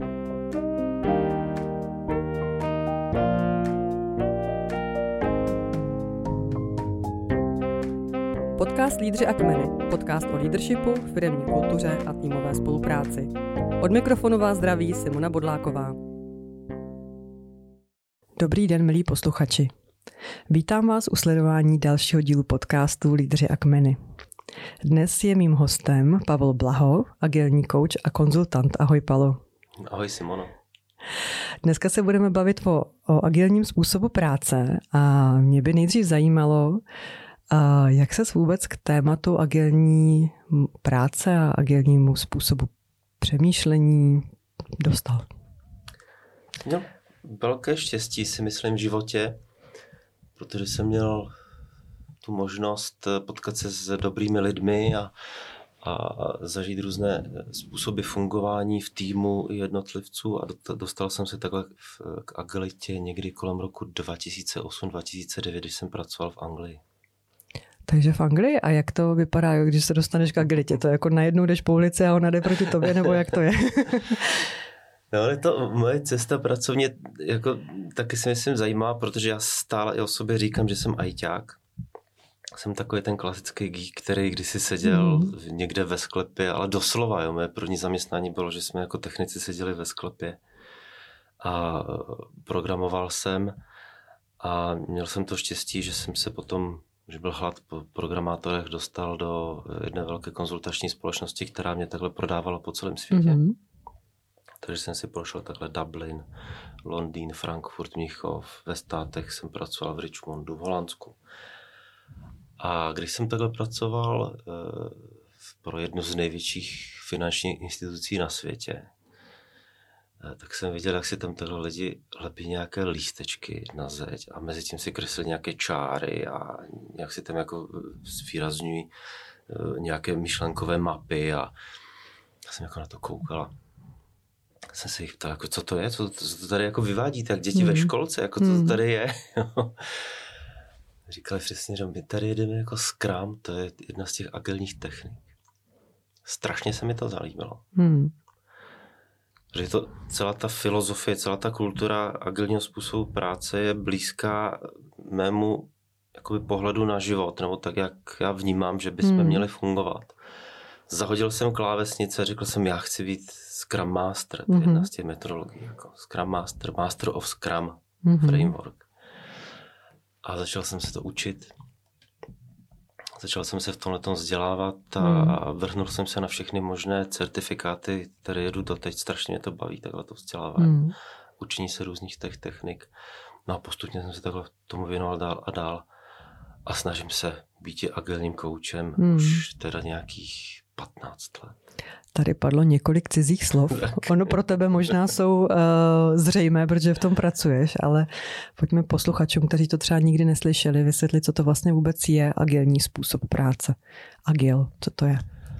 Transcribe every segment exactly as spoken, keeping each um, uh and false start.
Podcast Lídři a kmeny. Podcast o leadershipu, firemní kultuře a týmové spolupráci. Od mikrofonu vás zdraví Simona Bodláková. Dobrý den, milí posluchači. Vítám vás u sledování dalšího dílu podcastu Lídři a kmeny. Dnes je mým hostem Pavel Blaho, agilní kouč a konzultant. Ahoj, Palo. Ahoj, Simono. Dneska se budeme bavit o, o agilním způsobu práce a mě by nejdřív zajímalo, a jak ses vůbec k tématu agilní práce a agilnímu způsobu přemýšlení dostal? No, velké štěstí si myslím v životě, protože jsem měl tu možnost potkat se s dobrými lidmi a, a zažít různé způsoby fungování v týmu i jednotlivců a dostal jsem se takhle k agilitě někdy kolem roku dva tisíce osm dva tisíce devět, když jsem pracoval v Anglii. Takže v Anglii? A jak to vypadá, když se dostaneš k agilitě? To jako najednou jdeš po ulici a ona jde proti tobě, nebo jak to je? No, je to moje cesta pracovně jako taky si myslím zajímavá, protože já stále i o sobě říkám, že jsem ajťák. Jsem takový ten klasický geek, který kdysi seděl mm. někde ve sklepě, ale doslova, jo, moje první zaměstnání bylo, že jsme jako technici seděli ve sklepě a programoval jsem a měl jsem to štěstí, že jsem se potom, že byl hlad po programátorech, dostal do jedné velké konzultační společnosti, která mě takhle prodávala po celém světě. Mm-hmm. Takže jsem si prošel takhle Dublin, Londýn, Frankfurt, Mnichov, ve státech jsem pracoval v Richmondu, v Holandsku. A když jsem takhle pracoval e, pro jednu z největších finančních institucí na světě, e, tak jsem viděl, jak si tam takhle lidi lepí nějaké lístečky na zeď a mezi tím si kreslili nějaké čáry a jak si tam jako zvýrazňují e, nějaké myšlenkové mapy a já jsem jako na to koukala. Jsem se jich ptal, jako, co to je, co, co to tady jako vyvádíte, jak děti mm. ve školce, jako co to tady je. Říkali přesně, že my tady jedeme jako Scrum, to je jedna z těch agilních technik. Strašně se mi to zalíbilo. Mm. Protože to, celá ta filozofie, celá ta kultura agilního způsobu práce je blízká mému jakoby pohledu na život, nebo tak, jak já vnímám, že bychom mm. měli fungovat. Zahodil jsem klávesnice a řekl jsem, já chci být Scrum Master, to je mm-hmm. jedna z těch metodologií, jako Scrum Master, Master of Scrum mm-hmm. framework. A začal jsem se to učit. Začal jsem se v tomhletom vzdělávat a mm. vrhnul jsem se na všechny možné certifikáty, které jedu doteď. Strašně mě to baví, takhle to vzdělávání. Mm. Učení se různých těch technik. No a postupně jsem se takhle tomu věnoval dál a dál. A snažím se být agilním koučem mm. už teda nějakých patnáct let. Tady padlo několik cizích slov. Ono pro tebe možná jsou uh, zřejmé, protože v tom pracuješ, ale pojďme posluchačům, kteří to třeba nikdy neslyšeli, vysvětlit, co to vlastně vůbec je agilní způsob práce. Agil, co to je?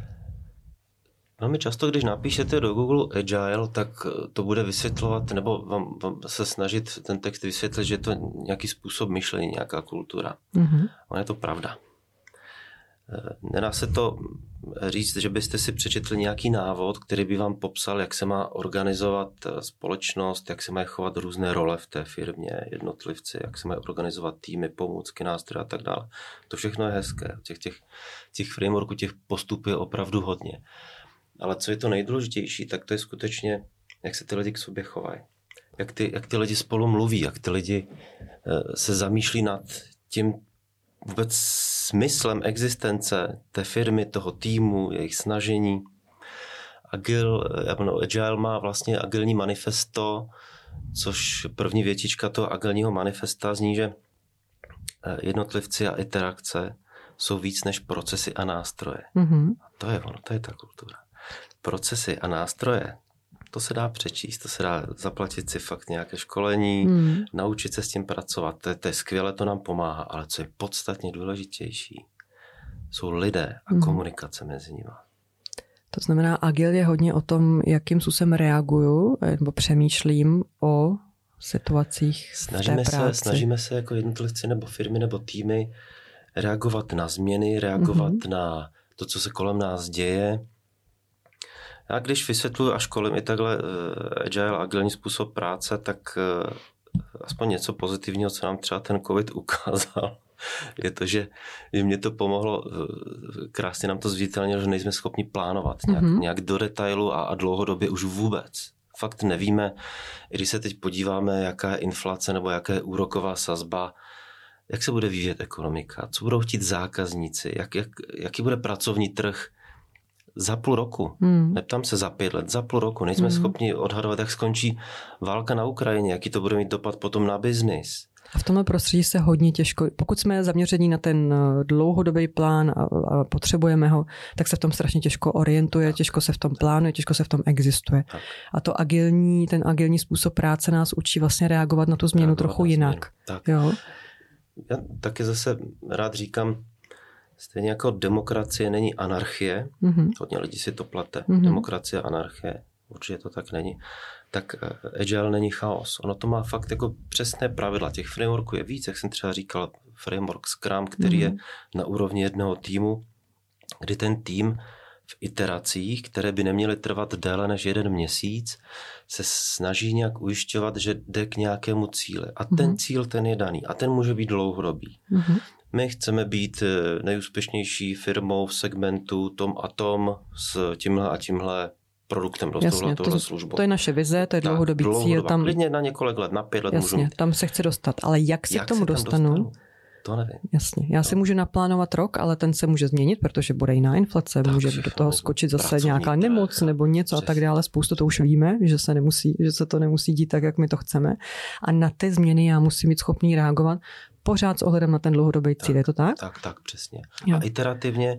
Velmi často, když napíšete do Google Agile, tak to bude vysvětlovat, nebo vám, vám se snažit ten text vysvětlit, že je to nějaký způsob myšlení, nějaká kultura. Mm-hmm. Ono je to pravda. Nedá se to říct, že byste si přečetli nějaký návod, který by vám popsal, jak se má organizovat společnost, jak se mají chovat různé role v té firmě, jednotlivci, jak se mají organizovat týmy, pomůcky, nástroje a tak dále. To všechno je hezké. Těch, těch, těch frameworků, těch postupů je opravdu hodně. Ale co je to nejdůležitější, tak to je skutečně, jak se ty lidi k sobě chovají. Jak ty, jak ty lidi spolu mluví, jak ty lidi se zamýšlí nad tím vůbec smyslem existence té firmy, toho týmu, jejich snažení. Agile, Agile má vlastně agilní manifesto, což první větička toho agilního manifesta zní, že jednotlivci a interakce jsou víc než procesy a nástroje. Mm-hmm. A to je ono, to je ta kultura. Procesy a nástroje, to se dá přečíst, to se dá zaplatit si fakt nějaké školení, mm. naučit se s tím pracovat. To je, to je skvěle, to nám pomáhá, ale co je podstatně důležitější, jsou lidé a mm. komunikace mezi nimi. To znamená, agil je hodně o tom, jakým způsobem reaguju nebo přemýšlím o situacích snažíme v té práci. Se, snažíme se jako jednotlivci nebo firmy nebo týmy reagovat na změny, reagovat mm-hmm. na to, co se kolem nás děje. Já když vysvětluji a školím i takhle agile, agilní způsob práce, tak aspoň něco pozitivního, co nám třeba ten covid ukázal, je to, že mě to pomohlo, krásně nám to zviditelnilo, že nejsme schopni plánovat nějak, mm-hmm. nějak do detailu a, a dlouhodobě už vůbec. Fakt nevíme, když se teď podíváme, jaká je inflace nebo jaká je úroková sazba, jak se bude vyvíjet ekonomika, co budou chtít zákazníci, jak, jak, jaký bude pracovní trh za půl roku. Hmm. Neptám se za pět let, za půl roku. Nejsme hmm. schopni odhadovat, jak skončí válka na Ukrajině, jaký to bude mít dopad potom na biznis. A v tomhle prostředí se hodně těžko, pokud jsme zaměření na ten dlouhodobý plán a, a potřebujeme ho, tak se v tom strašně těžko orientuje, tak. těžko se v tom plánuje, těžko se v tom existuje. Tak. A to agilní, ten agilní způsob práce nás učí vlastně reagovat na tu změnu reagovat trochu jinak. Tak. Jo? Já taky zase rád říkám, stejně jako demokracie není anarchie, mm-hmm. hodně lidí si to plete, mm-hmm. demokracie, anarchie, určitě to tak není, tak agile není chaos. Ono to má fakt jako přesné pravidla. Těch frameworků je víc, jak jsem třeba říkal, framework Scrum, který mm-hmm. je na úrovni jednoho týmu, kdy ten tým v iteracích, které by neměly trvat déle než jeden měsíc, se snaží nějak ujišťovat, že jde k nějakému cíli. A ten mm-hmm. cíl, ten je daný. A ten může být dlouhodobý. Mm-hmm. My chceme být nejúspěšnější firmou v segmentu tom a tom s tímhle a tímhle produktem, Jasně, tohle službou. To je naše vize, to je dlouhodobý tak, cíl. Tam klidně na několik let, na pět let Jasně, můžu mít. Tam se chci dostat, ale jak se jak k tomu se dostanu? dostanu? To nevím. Jasně, já no. si můžu naplánovat rok, ale ten se může změnit, protože bude jiná inflace, tak, může do toho skočit zase nějaká nemoc trh, nebo něco přesně. a tak dále. Spoustu to už víme, že se, nemusí, že se to nemusí dít tak, jak my to chceme. A na ty změny já musím být schopný reagovat pořád s ohledem na ten dlouhodobý cíl, je to tak? Tak, tak, přesně. Jo. A iterativně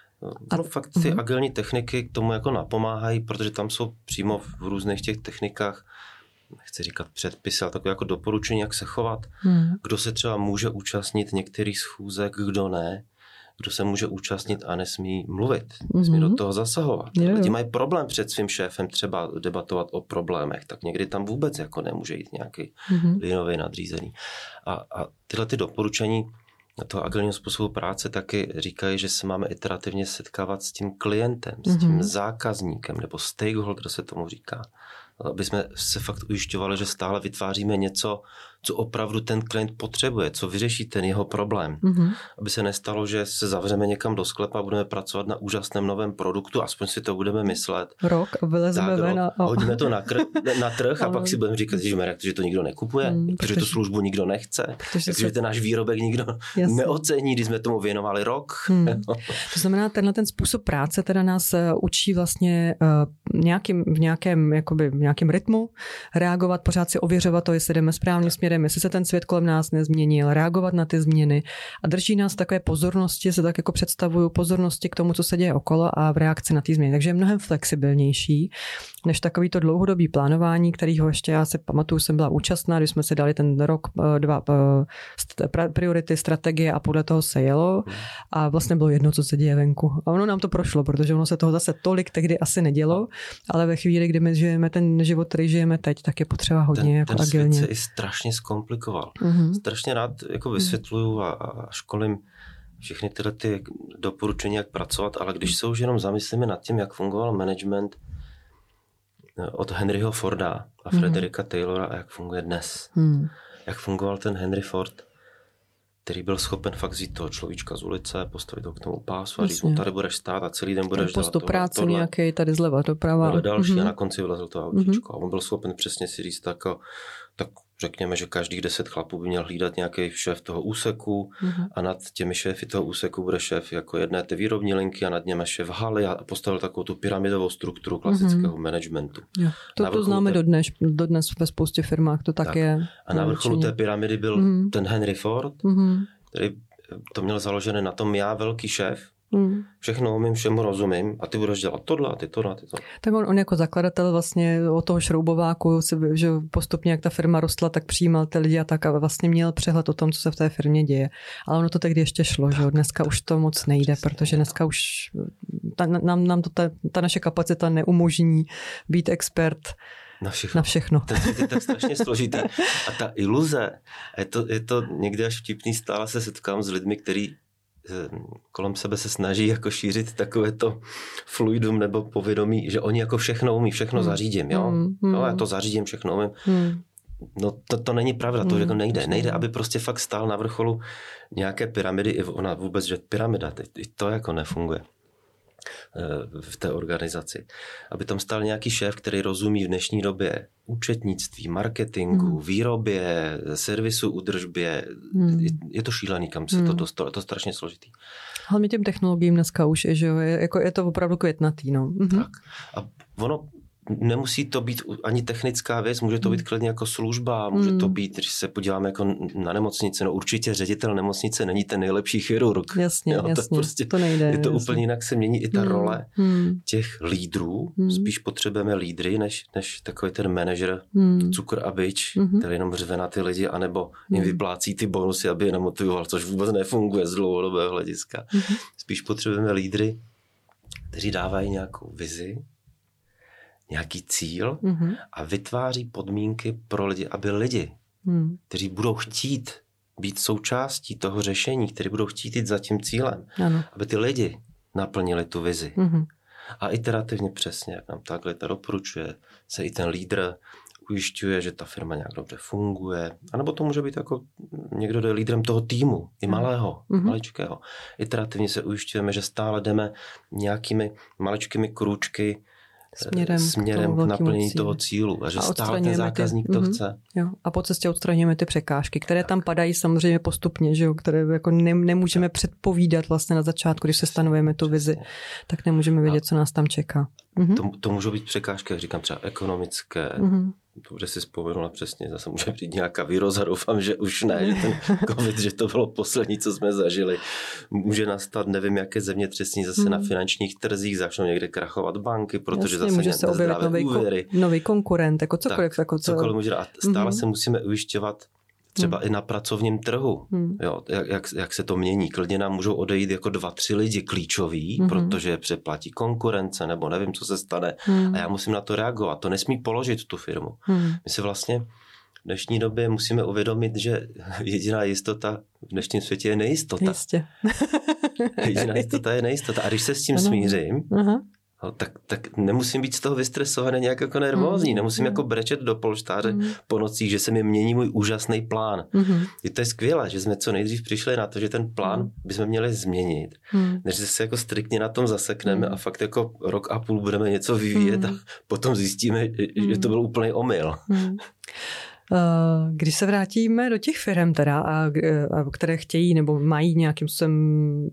no, fakt ty uh-huh. agilní techniky k tomu jako napomáhají, protože tam jsou přímo v různých těch technikách, nechci říkat předpisy, ale takové jako doporučení, jak se chovat. Hmm. Kdo se třeba může účastnit některých schůzek, kdo ne. Kdo se může účastnit a nesmí mluvit. Nesmí mm-hmm. do toho zasahovat. Jo, jo. Lidi mají problém před svým šéfem třeba debatovat o problémech, tak někdy tam vůbec jako nemůže jít nějaký mm-hmm. linový nadřízený. A, a tyhle ty doporučení toho agilního způsobu práce taky říkají, že se máme iterativně setkávat s tím klientem, mm-hmm. s tím zákazníkem, nebo stakeholder se tomu říká. Aby jsme se fakt ujišťovali, že stále vytváříme něco, co opravdu ten klient potřebuje, co vyřeší ten jeho problém. Mm-hmm. Aby se nestalo, že se zavřeme někam do sklepa a budeme pracovat na úžasném novém produktu, aspoň si to budeme myslet. Rok a vylezeme ven a... Hodíme to na, kr- na trh a pak si budeme říkat, že to nikdo nekupuje, mm, protože tu službu nikdo nechce, takže se... ten náš výrobek nikdo Jasně. neocení, když jsme tomu věnovali rok. Mm. To znamená, tenhle ten způsob práce teda nás učí vlastně uh, nějakým, v nějakém, jakoby, v nějakém rytmu reagovat, pořád si ověřovat to, jestli jdeme správným směrem, jestli se ten svět kolem nás nezměnil, reagovat na ty změny a drží nás takové pozornosti, se tak jako představuju, pozornosti k tomu, co se děje okolo a v reakci na ty změny. Takže je mnohem flexibilnější než takový to dlouhodobý plánování, kterýho ještě já si pamatuju, jsem byla účastná, když jsme si dali ten rok, dva priority, strategie a podle toho se jelo a vlastně bylo jedno, co se děje venku. A ono nám to prošlo, protože ono se toho zase tolik tehdy asi nedělo, ale ve chvíli, kdy my žijeme ten život, který žijeme teď, tak je potřeba hodně ten, jako ten agilně. Ten svět se i strašně zkomplikoval. Mm-hmm. Strašně rád jako vysvětluju a, a školím všechny tyhle ty doporučení, jak pracovat, ale když se už jenom zamyslíme nad tím, jak fungoval management od Henryho Forda a Frederika mm-hmm. Taylora a jak funguje dnes. Mm. Jak fungoval ten Henry Ford, který byl schopen fakt vzít toho človíčka z ulice, postavit ho k tomu pásu a říct mu, tady budeš stát a celý den budeš dělat tohle. Práce nějaký, tady zleva, doprava. Tohle další mm-hmm. a na konci vylezl to autíčko. Mm-hmm. A on byl schopen přesně si říct tak, tak řekněme, že každých deset chlapů by měl hlídat nějaký šéf toho úseku mm-hmm. a nad těmi šéfy toho úseku bude šéf jako jedné té výrobní linky a nad něm šéf haly a postavil takovou tu pyramidovou strukturu klasického mm-hmm. managementu. Jo. To, to známe té... dodnes, dodnes ve spoustě firmách, to tak, tak je. A na vrcholu té pyramidy byl mm-hmm. ten Henry Ford, mm-hmm. který to měl založené na tom já velký šéf, Hmm. všechno umím, všemu rozumím a ty budeš dělat tohle a ty tohle a ty tohle. Tak on, on jako zakladatel vlastně od toho šroubováku, že postupně jak ta firma rostla, tak přijímal ty lidi a tak a vlastně měl přehled o tom, co se v té firmě děje. Ale ono to tehdy ještě šlo, tak, že dneska tak, už to moc nejde, protože dneska už ta, nám, nám to ta, ta naše kapacita neumožní být expert na všechno. Na všechno. To je tak strašně složité. A ta iluze, je to, je to někdy až vtipný, stále se setkám s lidmi, kteří kolem sebe se snaží jako šířit takové to fluidum nebo povědomí, že oni jako všechno umí, všechno hmm. zařídím, jo. Hmm. No, já to zařídím, všechno umím. Hmm. No to, to není pravda, to hmm. jako nejde. Nejde, aby prostě fakt stál na vrcholu nějaké pyramidy, i ona vůbec, že pyramida, i to jako nefunguje v té organizaci. Aby tam stál nějaký šéf, který rozumí v dnešní době účetnictví, marketingu, hmm. výrobě, servisu, údržbě. Hmm. Je, je to šílený, kam se hmm. to dostalo. Je to strašně složitý. Hlavně těm technologiím dneska už je, že jo, je, jako je to opravdu květnatý, no. Mhm. Tak. A ono nemusí to být ani technická věc, může to být klidně jako služba, může to být, když se podíváme jako na nemocnici, no určitě ředitel nemocnice není ten nejlepší chirurg. Jasně, jo, jasně, to, prostě, to nejde. Je to jasně. úplně jinak, se mění i ta hmm. role hmm. těch lídrů, hmm. spíš potřebujeme lídry, než, než takový ten manažer hmm. cukr a bič, hmm. který jenom řve na ty lidi, anebo jim hmm. vyplácí ty bonusy, aby je nemotivoval, což vůbec nefunguje z dlouhodobého hlediska. Hmm. Spíš potřebujeme lídry, kteří dávají nějakou vizi, nějaký cíl mm-hmm. a vytváří podmínky pro lidi, aby lidi, mm. kteří budou chtít být součástí toho řešení, kteří budou chtít jít za tím cílem, ano. aby ty lidi naplnili tu vizi. Mm-hmm. A iterativně přesně, jak nám takhle to doporučuje, se i ten lídr ujišťuje, že ta firma nějak dobře funguje. A nebo to může být jako někdo, kdo je lídrem toho týmu, i malého, mm-hmm. maličkého. Iterativně se ujišťujeme, že stále jdeme nějakými maličkými krůčky směrem, směrem k, k naplnění toho cílu a že a stále ten zákazník ty, to mm-hmm, chce. Jo. A po cestě odstraňujeme ty překážky, které tak. tam padají samozřejmě postupně, že jo, které jako ne, nemůžeme tak. předpovídat vlastně na začátku, když se stanovujeme tu vizi, tak nemůžeme vědět, co nás tam čeká. Mm-hmm. To, to můžou být překážky, jak říkám, třeba ekonomické, mm-hmm. dobře si vzpomenula přesně, zase může přijít nějaká výroza, doufám, že už ne, že ten covid, že to bylo poslední, co jsme zažili. Může nastat, nevím, jaké zemětřesení zase hmm. na finančních trzích, začnou někde krachovat banky, protože Jasně, zase může se objevit nový, úvěry. nový konkurent, jako cokoliv. Tak, jako co... cokoliv může, a stále hmm. se musíme ujišťovat třeba hmm. i na pracovním trhu, hmm. jo, jak, jak, jak se to mění. Klidně nám můžou odejít jako dva, tři lidi klíčoví, hmm. protože je přeplatí konkurence, nebo nevím, co se stane. Hmm. A já musím na to reagovat. To nesmí položit tu firmu. Hmm. My si vlastně v dnešní době musíme uvědomit, že jediná jistota v dnešním světě je nejistota. Jistě. Jediná jistota je nejistota. A když se s tím smířím, aha. No, tak, tak nemusím být z toho vystresovaný, nějak jako nervózní, mm, nemusím mm. jako brečet do polštáře mm. po nocích, že se mi mění můj úžasný plán. Mm. Je to je skvělé, že jsme co nejdřív přišli na to, že ten plán mm. bychom měli změnit, mm. než se jako striktně na tom zasekneme mm. a fakt jako rok a půl budeme něco vyvíjet mm. a potom zjistíme, mm. že to byl úplný omyl. Mm. Když se vrátíme do těch firem teda, a, a, které chtějí nebo mají nějakým způsobem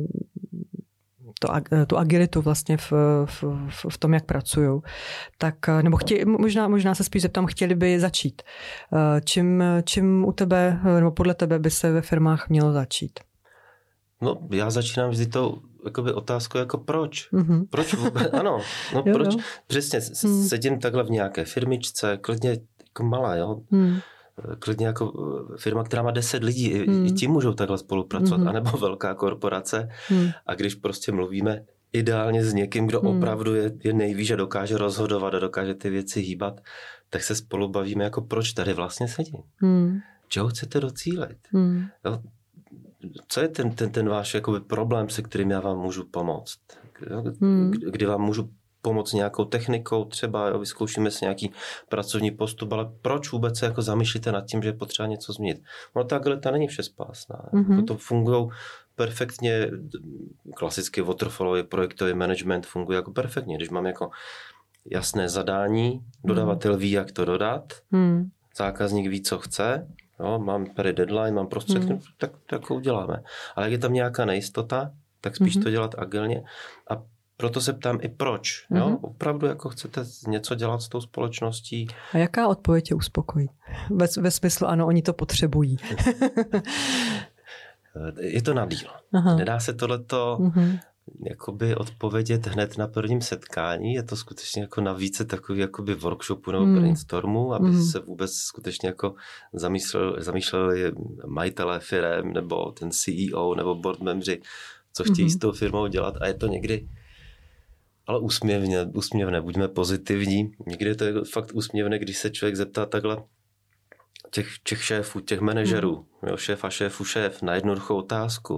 To, tu agilitu vlastně v, v, v tom, jak pracují. Tak, nebo chtějí, možná, možná se spíš zeptám, chtěli by začít. Čím, čím u tebe, nebo podle tebe by se ve firmách mělo začít? No, já začínám vždy tou jakoby otázkou jako proč? Mm-hmm. Proč vůbec? Ano, no jo, proč? Jo. Přesně, mm. sedím takhle v nějaké firmičce, klidně jako malá, jo? Mm. Klidně jako firma, která má deset lidí, hmm. i ti můžou takhle spolupracovat, hmm. anebo velká korporace. Hmm. A když prostě mluvíme ideálně s někým, kdo hmm. opravdu je, je nejvíc a dokáže rozhodovat a dokáže ty věci hýbat, tak se spolu bavíme jako proč tady vlastně sedím. Hmm. Čeho chcete docílit? Hmm. Jo? Co je ten, ten, ten váš jakoby problém, se kterým já vám můžu pomoct? Hmm. Kdy vám můžu pomoct nějakou technikou, třeba jo, vyzkoušíme si nějaký pracovní postup, ale proč vůbec se jako zamýšlíte nad tím, že je potřeba něco změnit? No ta agilita není všespásná. Mm-hmm. To fungují perfektně, klasický waterfallový projektový management funguje jako perfektně, když mám jako jasné zadání, dodavatel ví, jak to dodat, mm. zákazník ví, co chce, jo, mám tady deadline, mám prostředky, mm. tak, tak to uděláme. Ale jak je tam nějaká nejistota, tak spíš mm-hmm. to dělat agilně a proto se ptám i proč. Jo? Mm-hmm. Opravdu jako chcete něco dělat s tou společností. A jaká odpověď tě uspokojí? Ve, ve smyslu, ano, oni to potřebují. Je to na díl. Aha. Nedá se tohleto mm-hmm. jakoby odpovědět hned na prvním setkání. Je to skutečně jako na více takový jakoby workshopu nebo mm. brainstormu, aby mm. se vůbec skutečně jako zamýšleli, zamýšleli majitelé firem nebo ten C E O nebo board membři, co chtějí mm-hmm. s tou firmou dělat. A je to někdy ale úsměvně, úsměvné, buďme pozitivní. Někdy je to fakt úsměvné, když se člověk zeptá takhle těch, těch šéfů, těch manažerů, mm. jo, šéf a šéfu šéf na jednoduchou otázku.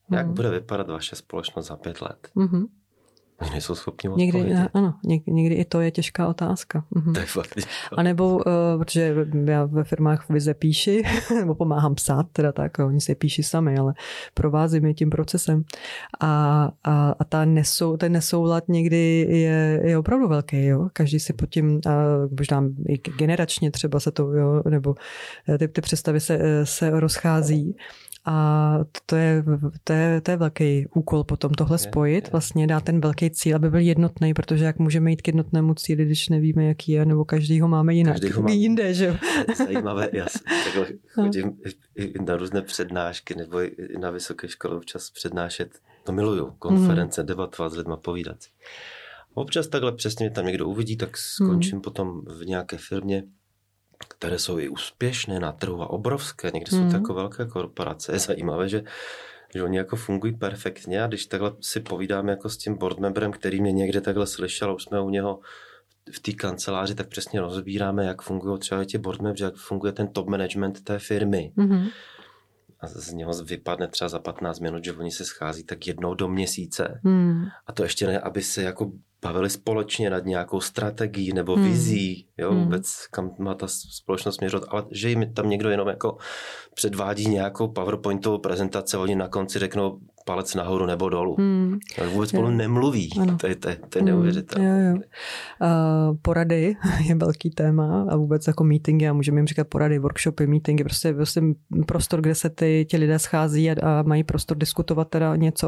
Jak bude vypadat vaše společnost za pět let? Mm-hmm. Oni nejsou schopni někdy, odpovědět. Ano, někdy, někdy i to je těžká otázka. Mhm. To je fakt. A nebo, uh, protože já ve firmách vize píši, nebo pomáhám psát, teda tak, oni se píší sami, ale provázím je tím procesem. A, a, a ta nesou, ten nesoulad někdy je, je opravdu velký. Jo? Každý si pod tím, a možná i generačně třeba se to, jo, nebo ty, ty představy se, se rozchází. A to je, to, je, to je velký úkol potom tohle spojit, vlastně dát ten velký cíl, aby byl jednotný, protože jak můžeme jít k jednotnému cíli, když nevíme, jaký je, nebo každý ho máme jinak. Každý ho má jinde, že jo? Zajímavé, já takhle chodím no. i na různé přednášky, nebo i na vysoké škole občas přednášet. To miluju, konference, mm. debatovat s lidma, povídat. Občas takhle přesně tam někdo uvidí, tak skončím mm. potom v nějaké firmě, které jsou i úspěšné na trhu a obrovské. Někdy jsou mm. takové velké korporace. Je zajímavé, že, že oni jako fungují perfektně a když takhle si povídáme jako s tím board memberem, který mě někde takhle slyšel, už jsme u něho v té kanceláři, tak přesně rozbíráme, jak fungují třeba ti board members, jak funguje ten top management té firmy. Mm. A z něho vypadne třeba za patnáct minut, že oni se schází tak jednou do měsíce. Mm. A to ještě ne, aby se jako bavili společně nad nějakou strategií nebo hmm. vizí, jo, hmm. vůbec kam má ta společnost směřovat, ale že jim tam někdo jenom jako předvádí nějakou PowerPointovou prezentaci, oni na konci řeknou palec nahoru nebo dolů. Hmm. Ale vůbec spolu nemluví. To je, to je, to je neuvěřitelné. Hmm. Uh, porady je velký téma a vůbec jako meetingy, a můžeme jim říkat porady, workshopy, meetingy, prostě, prostě prostor, kde se ty, ti lidé schází a, a mají prostor diskutovat teda něco,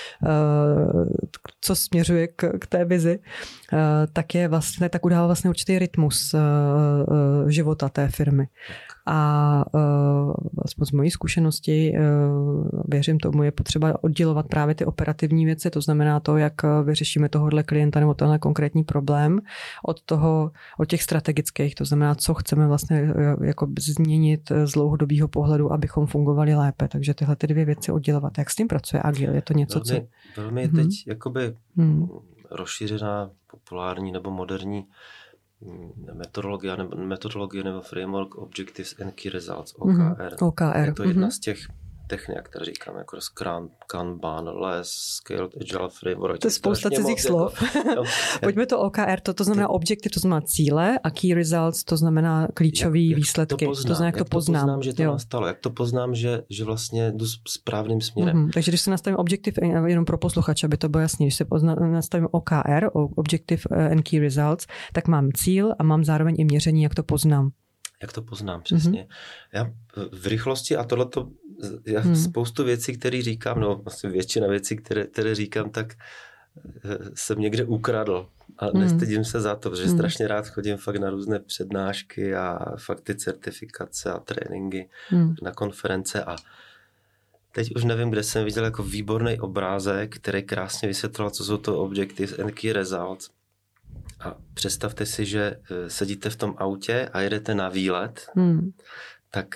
uh, co směřuje k, k té vizi, uh, tak je vlastně, tak udává vlastně určitý rytmus uh, uh, života té firmy. A uh, aspoň z mojí zkušenosti uh, věřím tomu, je potřeba oddělovat právě ty operativní věci, to znamená to, jak vyřešíme tohohle klienta nebo tenhle konkrétní problém od toho, od těch strategických, to znamená, co chceme vlastně jako změnit z dlouhodobého pohledu, abychom fungovali lépe. Takže tyhle ty dvě věci oddělovat. Jak s tím pracuje Agile? Je to něco, velmi, co... Velmi je teď mm-hmm. jakoby mm. rozšířená, populární nebo moderní metodologie nebo, metodologie nebo framework Objectives and Key Results, O K R. Mm-hmm. O K R. Je to jedna mm-hmm. z těch technik, které říkáme, jako Scrum, Kanban, Less, Scaled Agile Framework. To je spousta cizích slov. Jako, pojďme to O K R, to, to znamená objektiv, to znamená cíle a Key Results, to znamená klíčový jak, jak výsledky. To, poznám, to znamená, jak, jak to poznám. poznám, že to jo. nastalo, jak to poznám, že, že vlastně jdu správným směrem. Mm-hmm. Takže když se nastavím objektiv, jenom pro posluchače, aby to bylo jasný, když se pozna, nastavím O K R, Objective and Key Results, tak mám cíl a mám zároveň i měření, jak to poznám. Jak to poznám, přesně. Mm-hmm. Já v rychlosti a tohleto, já mm. spoustu věcí, které říkám, no vlastně většina věcí, které, které říkám, tak jsem někde ukradl a mm. nestydím se za to, protože mm. strašně rád chodím fakt na různé přednášky a fakt ty certifikace a tréninky mm. na konference a teď už nevím, kde jsem viděl jako výborný obrázek, který krásně vysvětloval, co jsou to Objectives and Key Results. A představte si, že sedíte v tom autě a jedete na výlet, hmm. tak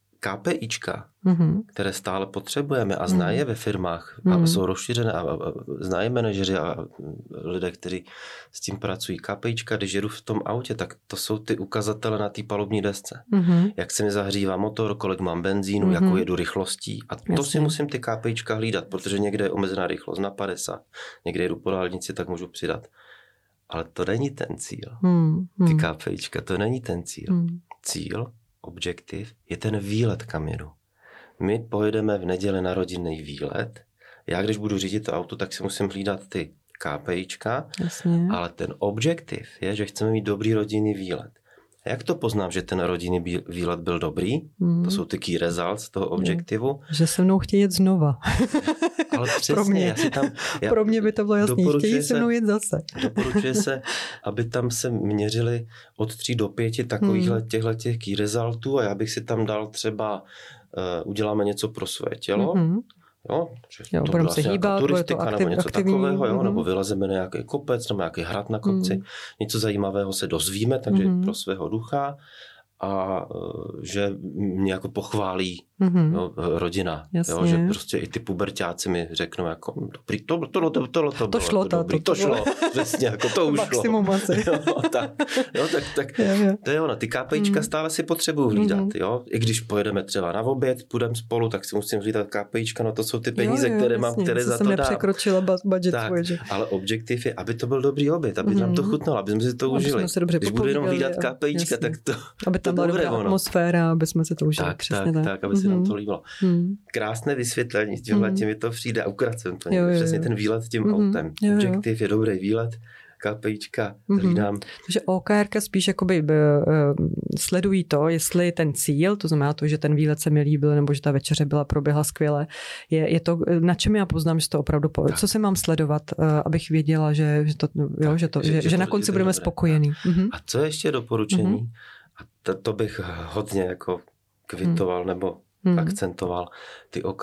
KPIčka, hmm. které stále potřebujeme a znají hmm. ve firmách a hmm. jsou rozšířené a, a znají manažeři a lidé, kteří s tím pracují. KPIčka, když jedu v tom autě, tak to jsou ty ukazatele na té palubní desce. Hmm. Jak se mi zahřívá motor, kolik mám benzínu, hmm. jakou jedu rychlostí. A to Jasně. si musím ty KPIčka hlídat, protože někde je omezená rychlost na padesát, někde jedu po dálnici, tak můžu přidat. Ale to není ten cíl. Hmm, hmm. Ty KPIčka, to není ten cíl. Hmm. Cíl, objektiv, je ten výlet, kam jedu. My pojedeme v neděli na rodinný výlet. Já, když budu řídit to auto, tak si musím hlídat ty KPIčka, Jasně. ale ten objektiv je, že chceme mít dobrý rodinný výlet. A jak to poznám, že ten rodinný výlet byl dobrý? Hmm. To jsou ty key results toho objektivu. Že se mnou chtějí jet znova. Ale přesně, pro mě, já si tam, já pro mě by to bylo jasný, chtějí se mnou jet zase. Doporučuje se, aby tam se měřili od tří do pěti takovýchhle hmm. těchto těch key resultů a já bych si tam dal třeba, uh, uděláme něco pro své tělo, hmm. jo, jo to budeme se hýbat, bude to aktiv, nebo něco aktivní, takového, jo, hmm. nebo vylezeme na nějaký kopec, nebo nějaký hrad na kopci, hmm. něco zajímavého se dozvíme, takže hmm. pro svého ducha a že mě jako pochválí mm-hmm. jo, rodina. Jo, že prostě i ty puberťáci mi řeknou jako dobrý, to, to, to, to, to, to šlo, to, dobrý, to, to šlo, přesně, jako to už maximum asi. Jo, tak, jo, tak, tak jo, jo. To je ono, ty kápejčka mm. stále si potřebuju hlídat, mm. jo. I když pojedeme třeba na oběd, půjdeme spolu, tak si musím hlídat kápejčka, no to jsou ty peníze, jo, jo, které jasně, mám, které za to dám. Nepřekročila budget tak, tvoj, že? ale objektiv je, aby to byl dobrý oběd, aby mm. nám to chutnalo, aby jsme si to užili. Když budu jenom hlídat kápejčka, tak to aby tam byla dobrá atmosféra, aby jsme se to užili. Tak, tak, tak, tak, aby se nám to líbilo. Krásné vysvětlení, tímhle tím mi to přijde a ukracem to. Jo, jo, přesně jo. Ten výlet tím mm-hmm. autem. Jo, jo. Objektiv je dobrý výlet, kápejčka, hlídám. Mm-hmm. Takže O K R spíš jakoby uh, sledují to, jestli ten cíl, to znamená to, že ten výlet se mi líbil, nebo že ta večeře byla, proběhla skvěle, je, je to, na čem já poznám, že to opravdu, po, co se mám sledovat, uh, abych věděla, že, že, to, jo, tak, že, to, že, že, že na konci budeme dobré. Spokojení. Mm-hmm. A co ještě doporučení? Mm-hmm. A to, to bych hodně jako kvitoval mm. nebo mm. akcentoval. Ty O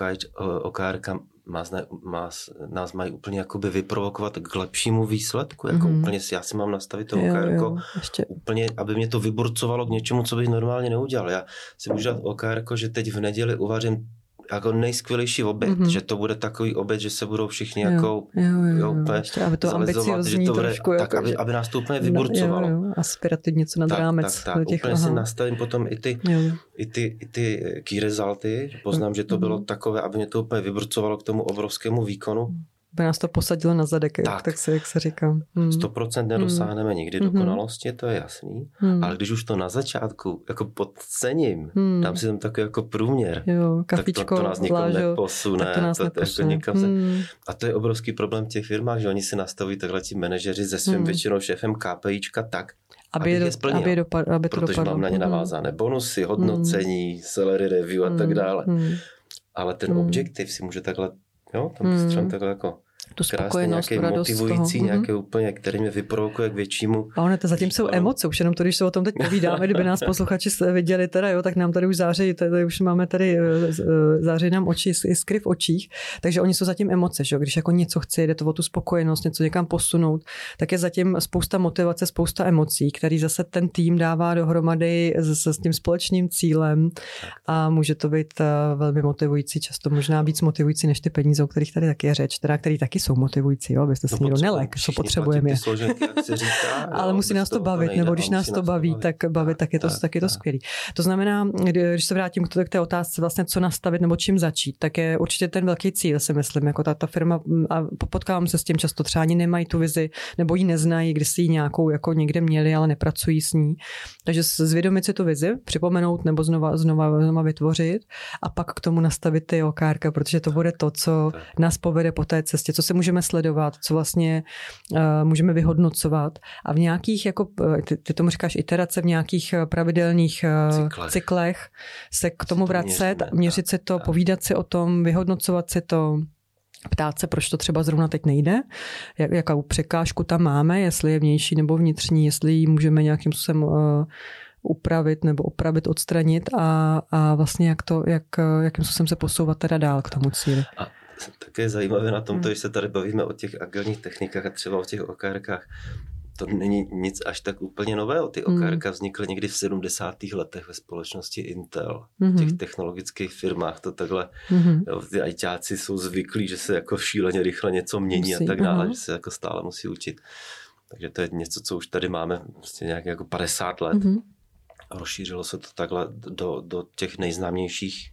K R Má, má, nás mají úplně jakoby vyprovokovat k lepšímu výsledku. Jako mm. úplně si, já si mám nastavit to O K R jako úplně, aby mě to vyburcovalo k něčemu, co bych normálně neudělal. Já si můžu dát O K R, že teď v neděli uvařím jako nejskvělejší oběd, mm-hmm. že to bude takový oběd, že se budou všichni jo, jako jo, jo, jo. úplně ještě, aby to ambiciozní trošku. Tak, jako, aby, aby nás to úplně vyburcovalo. Jo, jo, aspirativně něco nad tak, rámec. Tak, tak, těch, úplně aha. si nastavím potom i ty, i ty, i ty key resulty, poznám, že to bylo mm-hmm. takové, aby mě to úplně vyburcovalo k tomu obrovskému výkonu. By nás to posadilo na zadek, tak, tak se, jak se říká. Hmm. sto procent nedosáhneme hmm. nikdy dokonalosti, to je jasný, hmm. ale když už to na začátku jako podcením, hmm. dám si tam takový jako průměr, jo, kafičko, tak to, to nás nikam vlážo, neposune. Tak to nás to, neposune. Jako nikam se... hmm. A to je obrovský problém v těch firmách, že oni si nastavují takhle ti manažeři se svým hmm. většinou šéfem KPIčka tak, aby, je, do, je splnil, aby, dopad, aby to protože dopadlo. mám na ně navázané bonusy, hodnocení, hmm. salary review a tak dále. Hmm. Ale ten hmm. objektiv si může takhle, jo, tam hmm. střelím takhle jako tu spokojenost, radost motivující, nějaké úplně, který mě vyprovokuje k většímu. A ono to zatím jsou emoce, už jenom to, když se o tom teď povídáme, kdyby nás posluchači viděli teda, jo, tak nám tady už září, tady už máme tady, září nám oči, iskry v očích, takže oni jsou zatím emoce, že jo, když jako něco chci, jde to o tu spokojenost, něco někam posunout, tak je zatím spousta motivace, spousta emocí, který zase ten tým dává dohromady s, s tím společným cílem a může to být velmi motivující, často možná víc motivující než ty peníze, o kterých tady taky je řeč, teda který taky jsou motivující, jo, abyste si no, někdo nelek, co potřebujeme je. Složenky, jak se říká, ale jo, musí nás to bavit, nejde, nebo když nás to baví, bavit. tak bavit, tak je to, tak, tak je to skvělý. To znamená, když se vrátím k té otázce, vlastně co nastavit nebo čím začít, tak je určitě ten velký cíl, si myslím, jako ta, ta firma, a potkávám se s tím často, třeba ani nemají tu vizi, nebo ji neznají, když si ji nějakou jako někde měli, ale nepracují s ní. Takže zvědomit si tu vizi, připomenout nebo znova, znova, znova vytvořit a pak k tomu nastavit ty O K R, protože to bude to, co nás povede po té cestě, co se můžeme sledovat, co vlastně uh, můžeme vyhodnocovat a v nějakých, jako ty, ty tomu říkáš iterace, v nějakých pravidelných uh, cyklech. cyklech se k tomu vracet, měřit si to, povídat si o tom, vyhodnocovat si to, ptát se, proč to třeba zrovna teď nejde, jak, jakou překážku tam máme, jestli je vnější nebo vnitřní, jestli ji můžeme nějakým způsobem uh, upravit nebo opravit, odstranit a, a vlastně jak to, jak, jakým způsobem se posouvat teda dál k tomu cíli. A také zajímavé na tomto, hmm. že se tady bavíme o těch agilních technikách a třeba o těch O K Rkách. To není nic až tak úplně nového. Ty O K Rka vznikly někdy v sedmdesátých letech ve společnosti Intel. V těch technologických firmách to takhle, mm-hmm. jo, ty ajťáci jsou zvyklí, že se jako šíleně rychle něco mění musí, a tak dále, aha. že se jako stále musí učit. Takže to je něco, co už tady máme vlastně nějak jako padesát let. Mm-hmm. A rozšířilo se to takhle do, do těch nejznámějších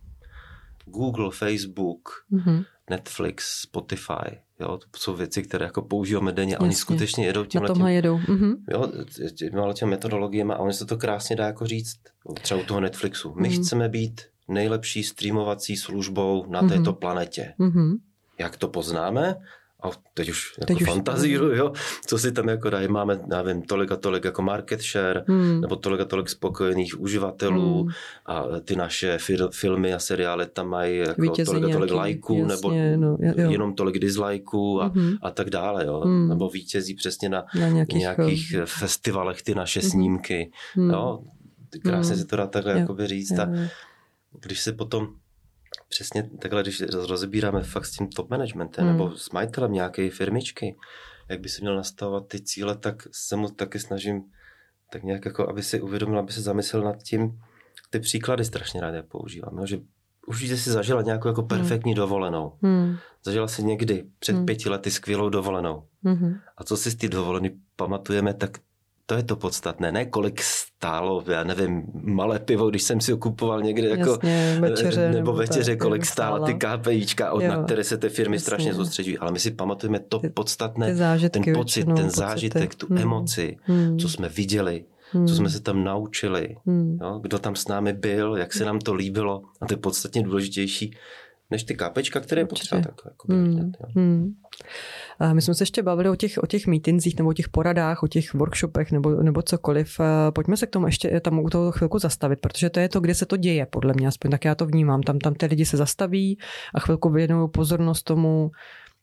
Google, Facebook, mm-hmm. Netflix, Spotify. Jo, to jsou věci, které jako používáme denně a oni skutečně jedou tímhle na tomhle jedou. Mm-hmm. Jo, těmhle těm metodologiemi a oni se to krásně dá jako říct. Třeba u toho Netflixu. My mm-hmm. chceme být nejlepší streamovací službou na této mm-hmm. planetě. Mm-hmm. Jak to poznáme? A teď už jako teď fantazíru, jo, co si tam jako dají, máme, nevím, tolik a tolik jako market share, hmm. nebo tolik a tolik spokojených uživatelů hmm. a ty naše fil, filmy a seriály tam mají jako tolik a tolik lajků, nebo no, jenom tolik dislajků a, hmm. a tak dále, jo, hmm. nebo vítězí přesně na, na nějakých, nějakých festivalech ty naše hmm. snímky, hmm. jo, krásně hmm. si to dá takhle jakoby říct a když se potom přesně takhle, když rozebíráme fakt s tím top managementem hmm. nebo s majitelem nějaké firmičky, jak by se měl nastavovat ty cíle, tak se mu taky snažím tak nějak jako, aby si uvědomil, aby se zamyslel nad tím, ty příklady strašně rád používám, jo? Že už jsi si zažila nějakou jako perfektní hmm. dovolenou. Hmm. Zažila si někdy před hmm. pěti lety skvělou dovolenou. Hmm. A co si z té dovolený pamatujeme, tak to je to podstatné. Ne kolik stálo, já nevím, malé pivo, když jsem si ho kupoval někde jako jasně, večeře, nebo, nebo večeře, kolik stála ty KPIčka, od, na které se ty firmy jasně. strašně soustředují. Ale my si pamatujeme to ty, podstatné, ty zážitky, ten pocit, většinou, ten pocity. zážitek, tu hmm. emoci, hmm. co jsme viděli, hmm. co jsme se tam naučili, hmm. jo? Kdo tam s námi byl, jak se nám to líbilo. A to je podstatně důležitější než ty kápečka, které je potřeba tak jako hmm. vidět, hmm. A my jsme se ještě bavili o těch, o těch meetingsích nebo o těch poradách, o těch workshopech nebo, nebo cokoliv. Pojďme se k tomu ještě tam u toho chvilku zastavit, protože to je to, kde se to děje, podle mě, aspoň tak já to vnímám. Tam, tam ty lidi se zastaví a chvilku věnují pozornost tomu,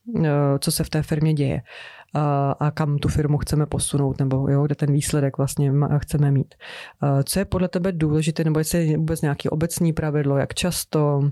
co se v té firmě děje a, a kam tu firmu chceme posunout, nebo jo, kde ten výsledek vlastně chceme mít. Co je podle tebe důležité, nebo jestli je vůbec nějaké obecné pravidlo, jak často,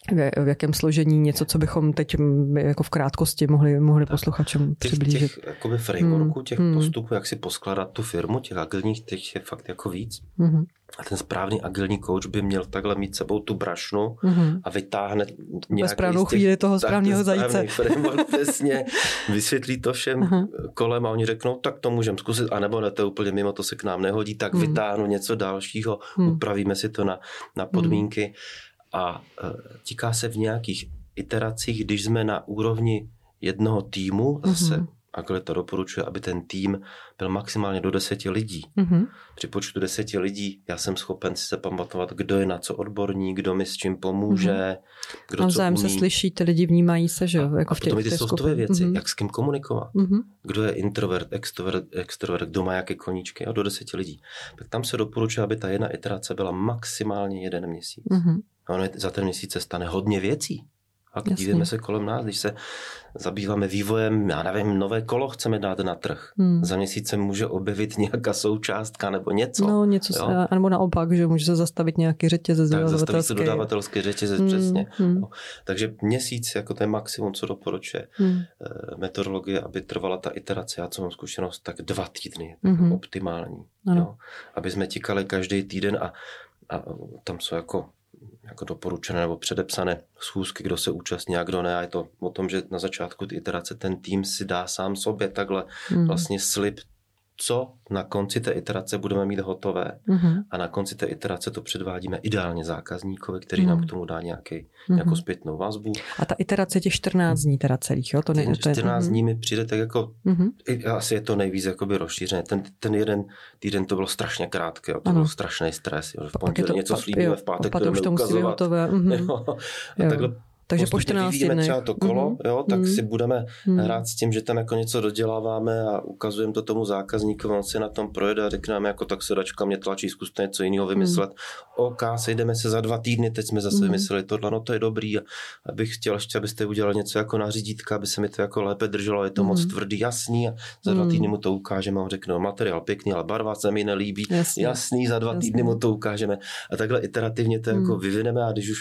v jakém složení, něco, co bychom teď jako v krátkosti mohli, mohli posluchačům přiblížit. Těch, těch jakoby frameworků, těch hmm. postupů, jak si poskládat tu firmu, těch agilních, těch je fakt jako víc. Hmm. A ten správný agilní coach by měl takhle mít sebou tu brašnu hmm. a vytáhne nějaký ve správnou chvíli toho správného zajíce. Framework, přesně, vysvětlí to všem uh-huh. kolem a oni řeknou, tak to můžeme zkusit, anebo ne, to je úplně mimo, to se k nám nehodí, tak hmm. vytáhnu něco dalšího, hmm. upravíme si to na, na podmínky. Hmm. A týká se v nějakých iteracích, když jsme na úrovni jednoho týmu, a zase mm-hmm. Agilita doporučuje, aby ten tým byl maximálně do deseti lidí. Mm-hmm. Při počtu deseti lidí já jsem schopen si se pamatovat, kdo je na co odborní, kdo mi s čím pomůže, mm-hmm. kdo a co umí. Se slyší, ty lidi vnímají se, že jo? A, jako a potom i ty softové věci, mm-hmm. jak s kým komunikovat. Mm-hmm. Kdo je introvert, extrovert, extrovert, kdo má jaké koníčky, a do deseti lidí. Tak tam se doporučuje, aby ta jedna iterace byla maximálně jeden měsíc. Mm-hmm. A ono za ten měsíc se stane hodně věcí. A dívíme se kolem nás, když se zabýváme vývojem, já nevím, nové kolo chceme dát na trh. Hmm. Za měsíc se může objevit nějaká součástka nebo něco. No něco, se, nebo naopak, že může se zastavit nějaký řetězec. Tak zastaví se dodavatelský řetězec, hmm. přesně. Hmm. No. Takže měsíc jako to je maximum, co doporučuje hmm. metodologie, aby trvala ta iterace. Já co mám zkušenost, tak dva týdny, tak hmm. optimální. Jo? Aby jsme tikali každý týden a, a tam jsou jako jako doporučené nebo předepsané schůzky, kdo se účastní a kdo ne. A je to o tom, že na začátku ty iterace ten tým si dá sám sobě takhle mm. vlastně slib, co na konci té iterace budeme mít hotové. Mm-hmm. A na konci té iterace to předvádíme ideálně zákazníkovi, který mm. nám k tomu dá nějaký, mm-hmm. nějakou zpětnou vazbu. A ta iterace těch čtrnáct dní teda celých, jo? To ne, to je, čtrnáct mm-hmm. dní mi přijde tak jako, mm-hmm. asi je to nejvíc jakoby rozšířené. Ten, ten jeden týden to bylo strašně krátké, jo? To ano. byl strašný stres. Jo? V pondělí něco pa, slíbíme, v pátek to jdeme ukazovat. Mm-hmm. Jo? A takhle takže po čtrnácti dnech. třeba to kolo, mm-hmm. jo, tak mm-hmm. si budeme mm-hmm. hrát s tím, že tam jako něco doděláváme a ukazujeme to tomu zákazníkovi, on si na tom projede a řekne nám jako tak sedačka mě tlačí, zkuste něco jiného vymyslet. Mm-hmm. OK, sejdeme se za dva týdny, teď jsme zase mm-hmm. vymysleli tohle, no to je dobrý. A abych chtěl ještě, abyste udělali něco jako na řídítka, aby se mi to jako lépe drželo, je to mm-hmm. moc tvrdý, jasný a za dva mm-hmm. týdny mu to ukážeme a on řekne, no, materiál pěkný, ale barva se mi nelíbí, jasný, jasný za dva jasný. týdny mu to ukážeme. A takhle iterativně to mm-hmm. jako vyvineme a když už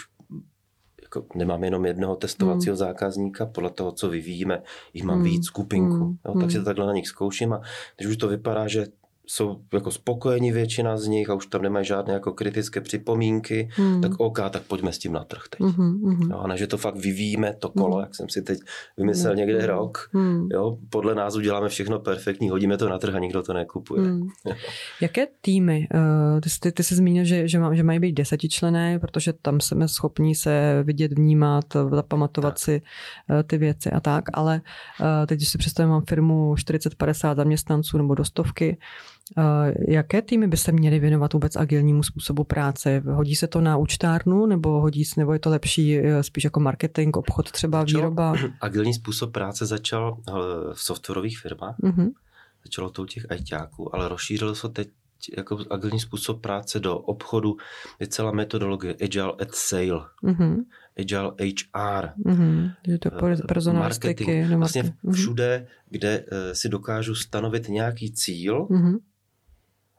jako nemám jenom jednoho testovacího mm. zákazníka, podle toho, co vyvíjíme, jich mám mm. víc skupinku. Mm. Jo, tak si to takhle na nich zkouším a když už to vypadá, že jsou jako spokojení většina z nich a už tam nemají žádné jako kritické připomínky, hmm. tak OK, tak pojďme s tím na trh teď. Hmm, hmm. Jo, a ne, že to fakt vyvíjíme, to kolo, hmm. jak jsem si teď vymyslel hmm. někde rok. Hmm. Jo, podle nás uděláme všechno perfektní, hodíme to na trh a nikdo to nekupuje. Hmm. Jaké týmy? Uh, ty, ty, ty jsi zmínil, že, že, má, že mají být desetičlenné, protože tam jsme schopní se vidět, vnímat, zapamatovat tak. si uh, ty věci a tak, ale uh, teď, když si představím, mám firmu čtyřicet padesát zaměstnanců nebo do stovky, Uh, jaké týmy by se měly věnovat vůbec agilnímu způsobu práce? Hodí se to na účtárnu, nebo hodí se, nebo je to lepší spíš jako marketing, obchod, třeba začalo, výroba? Agilní způsob práce začal v softwarových firmách, uh-huh. začalo to u těch ajťáků, ale rozšířilo se teď jako agilní způsob práce do obchodu. Je celá metodologie Agile at Sale, uh-huh. Agile H R, uh-huh. je to personalistiky, vlastně všude, kde uh, si dokážu stanovit nějaký cíl, uh-huh.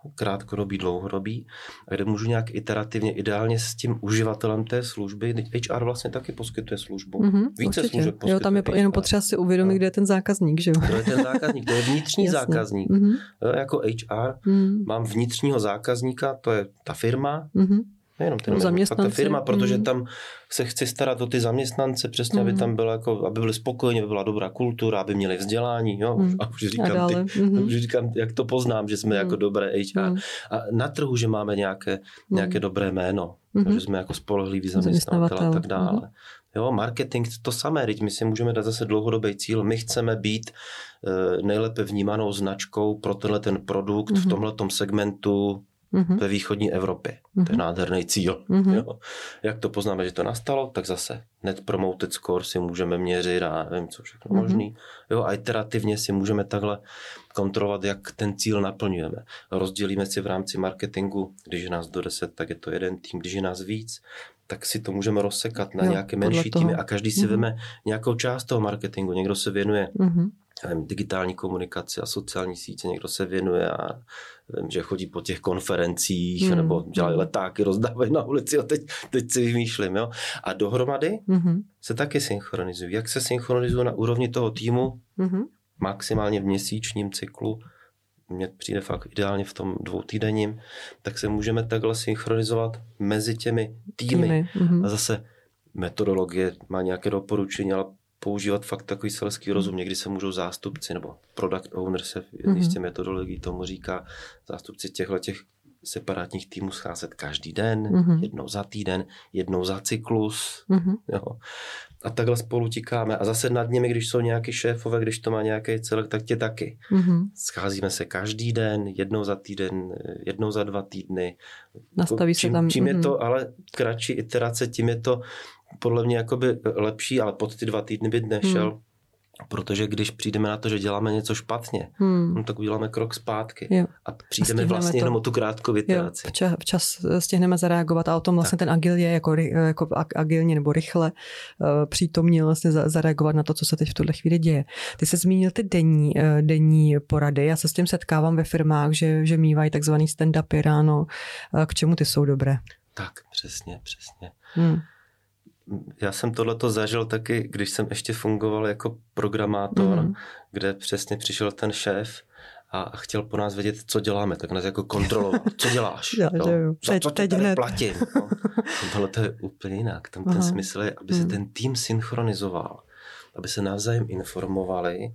krátkodobý, dlouhodobý, a kde můžu nějak iterativně, ideálně s tím uživatelem té služby, H R vlastně taky poskytuje službu. Mm-hmm, Více určitě. služeb poskytuje. Jo, tam je H R. jenom potřeba si uvědomit, kde je ten zákazník, že jo? Kdo je ten zákazník? To je vnitřní zákazník. Mm-hmm. Jo, jako H R mm. mám vnitřního zákazníka, to je ta firma, mm-hmm. nejenom ten jméno, fakt ta firma, protože mm. tam se chci starat o ty zaměstnance, přesně, mm. aby tam bylo jako, aby byli spokojeni, aby byla dobrá kultura, aby měli vzdělání, jo, mm. a už říkám, a ty, mm. už říkám, jak to poznám, že jsme mm. jako dobré H R. Mm. A na trhu, že máme nějaké, nějaké mm. dobré jméno, mm. že jsme jako spolehliví zaměstnavatel a tak dále. Mm. Jo, marketing to samé, teď my si můžeme dát zase dlouhodobý cíl, my chceme být uh, nejlépe vnímanou značkou pro tenhle ten produkt mm. v tomhletom segmentu Mm-hmm. ve východní Evropě. Mm-hmm. To je nádherný cíl. Mm-hmm. Jo. Jak to poznáme, že to nastalo, tak zase Net Promoted Score si můžeme měřit a nevím, co všechno mm-hmm. možný. Jo, a iterativně si můžeme takhle kontrolovat, jak ten cíl naplňujeme. Rozdělíme si v rámci marketingu, když je nás do deset, tak je to jeden tým, když je nás víc, tak si to můžeme rozsekat na jo, nějaké menší týmy a každý si mm-hmm. veme nějakou část toho marketingu. Někdo se věnuje mm-hmm. nevím, digitální komunikaci a sociální sítě, někdo se věnuje a vím, že chodí po těch konferencích mm. nebo dělají letáky, rozdávají na ulici a teď, teď si vymýšlím. Jo? A dohromady mm-hmm. se taky synchronizují. Jak se synchronizují na úrovni toho týmu, mm-hmm. maximálně v měsíčním cyklu, mně přijde fakt ideálně v tom dvoutýdenním, tak se můžeme takhle synchronizovat mezi těmi týmy. týmy. Mm-hmm. A zase metodologie má nějaké doporučení, ale používat fakt takový selský rozum. Někdy se můžou zástupci, nebo product owner se v jedné z těch metodologií tomu říká, zástupci těchto těch separátních týmů scházet každý den, mm-hmm. jednou za týden, jednou za cyklus. Mm-hmm. Jo. A takhle spolu tikáme. A zase nad nimi, když jsou nějaký šéfové, když to má nějaký celek, tak tě taky. Mm-hmm. Scházíme se každý den, jednou za týden, jednou za dva týdny. Nastaví čím, se tam. Čím mm-hmm. je to ale kratší iterace, tím je to podle mě jakoby lepší, ale pod ty dva týdny by nešel. Hmm. Protože když přijdeme na to, že děláme něco špatně, hmm. no, tak uděláme krok zpátky. Jo. A přijdeme a vlastně to jenom o tu krátkou iteraci. Jo, včas stihneme zareagovat a o tom vlastně tak. Ten agil je jako, jako agilně nebo rychle uh, přítomně vlastně zareagovat na to, co se teď v tuhle chvíli děje. Ty jsi zmínil ty denní, uh, denní porady. Já se s tím setkávám ve firmách, že, že mývají takzvaný stand-upy ráno. Uh, k čemu ty jsou dobré? Tak, přesně, přesně. Hmm. Já jsem tohleto zažil taky, když jsem ještě fungoval jako programátor, mm. kde přesně přišel ten šéf a chtěl po nás vědět, co děláme, tak nás jako kontroloval. Co děláš? Já, jo? jo. Za teď, co tě tady platím? No. Tohle to je úplně jinak. Tam ten Aha. smysl je, aby se mm. ten tým synchronizoval, aby se navzájem informovali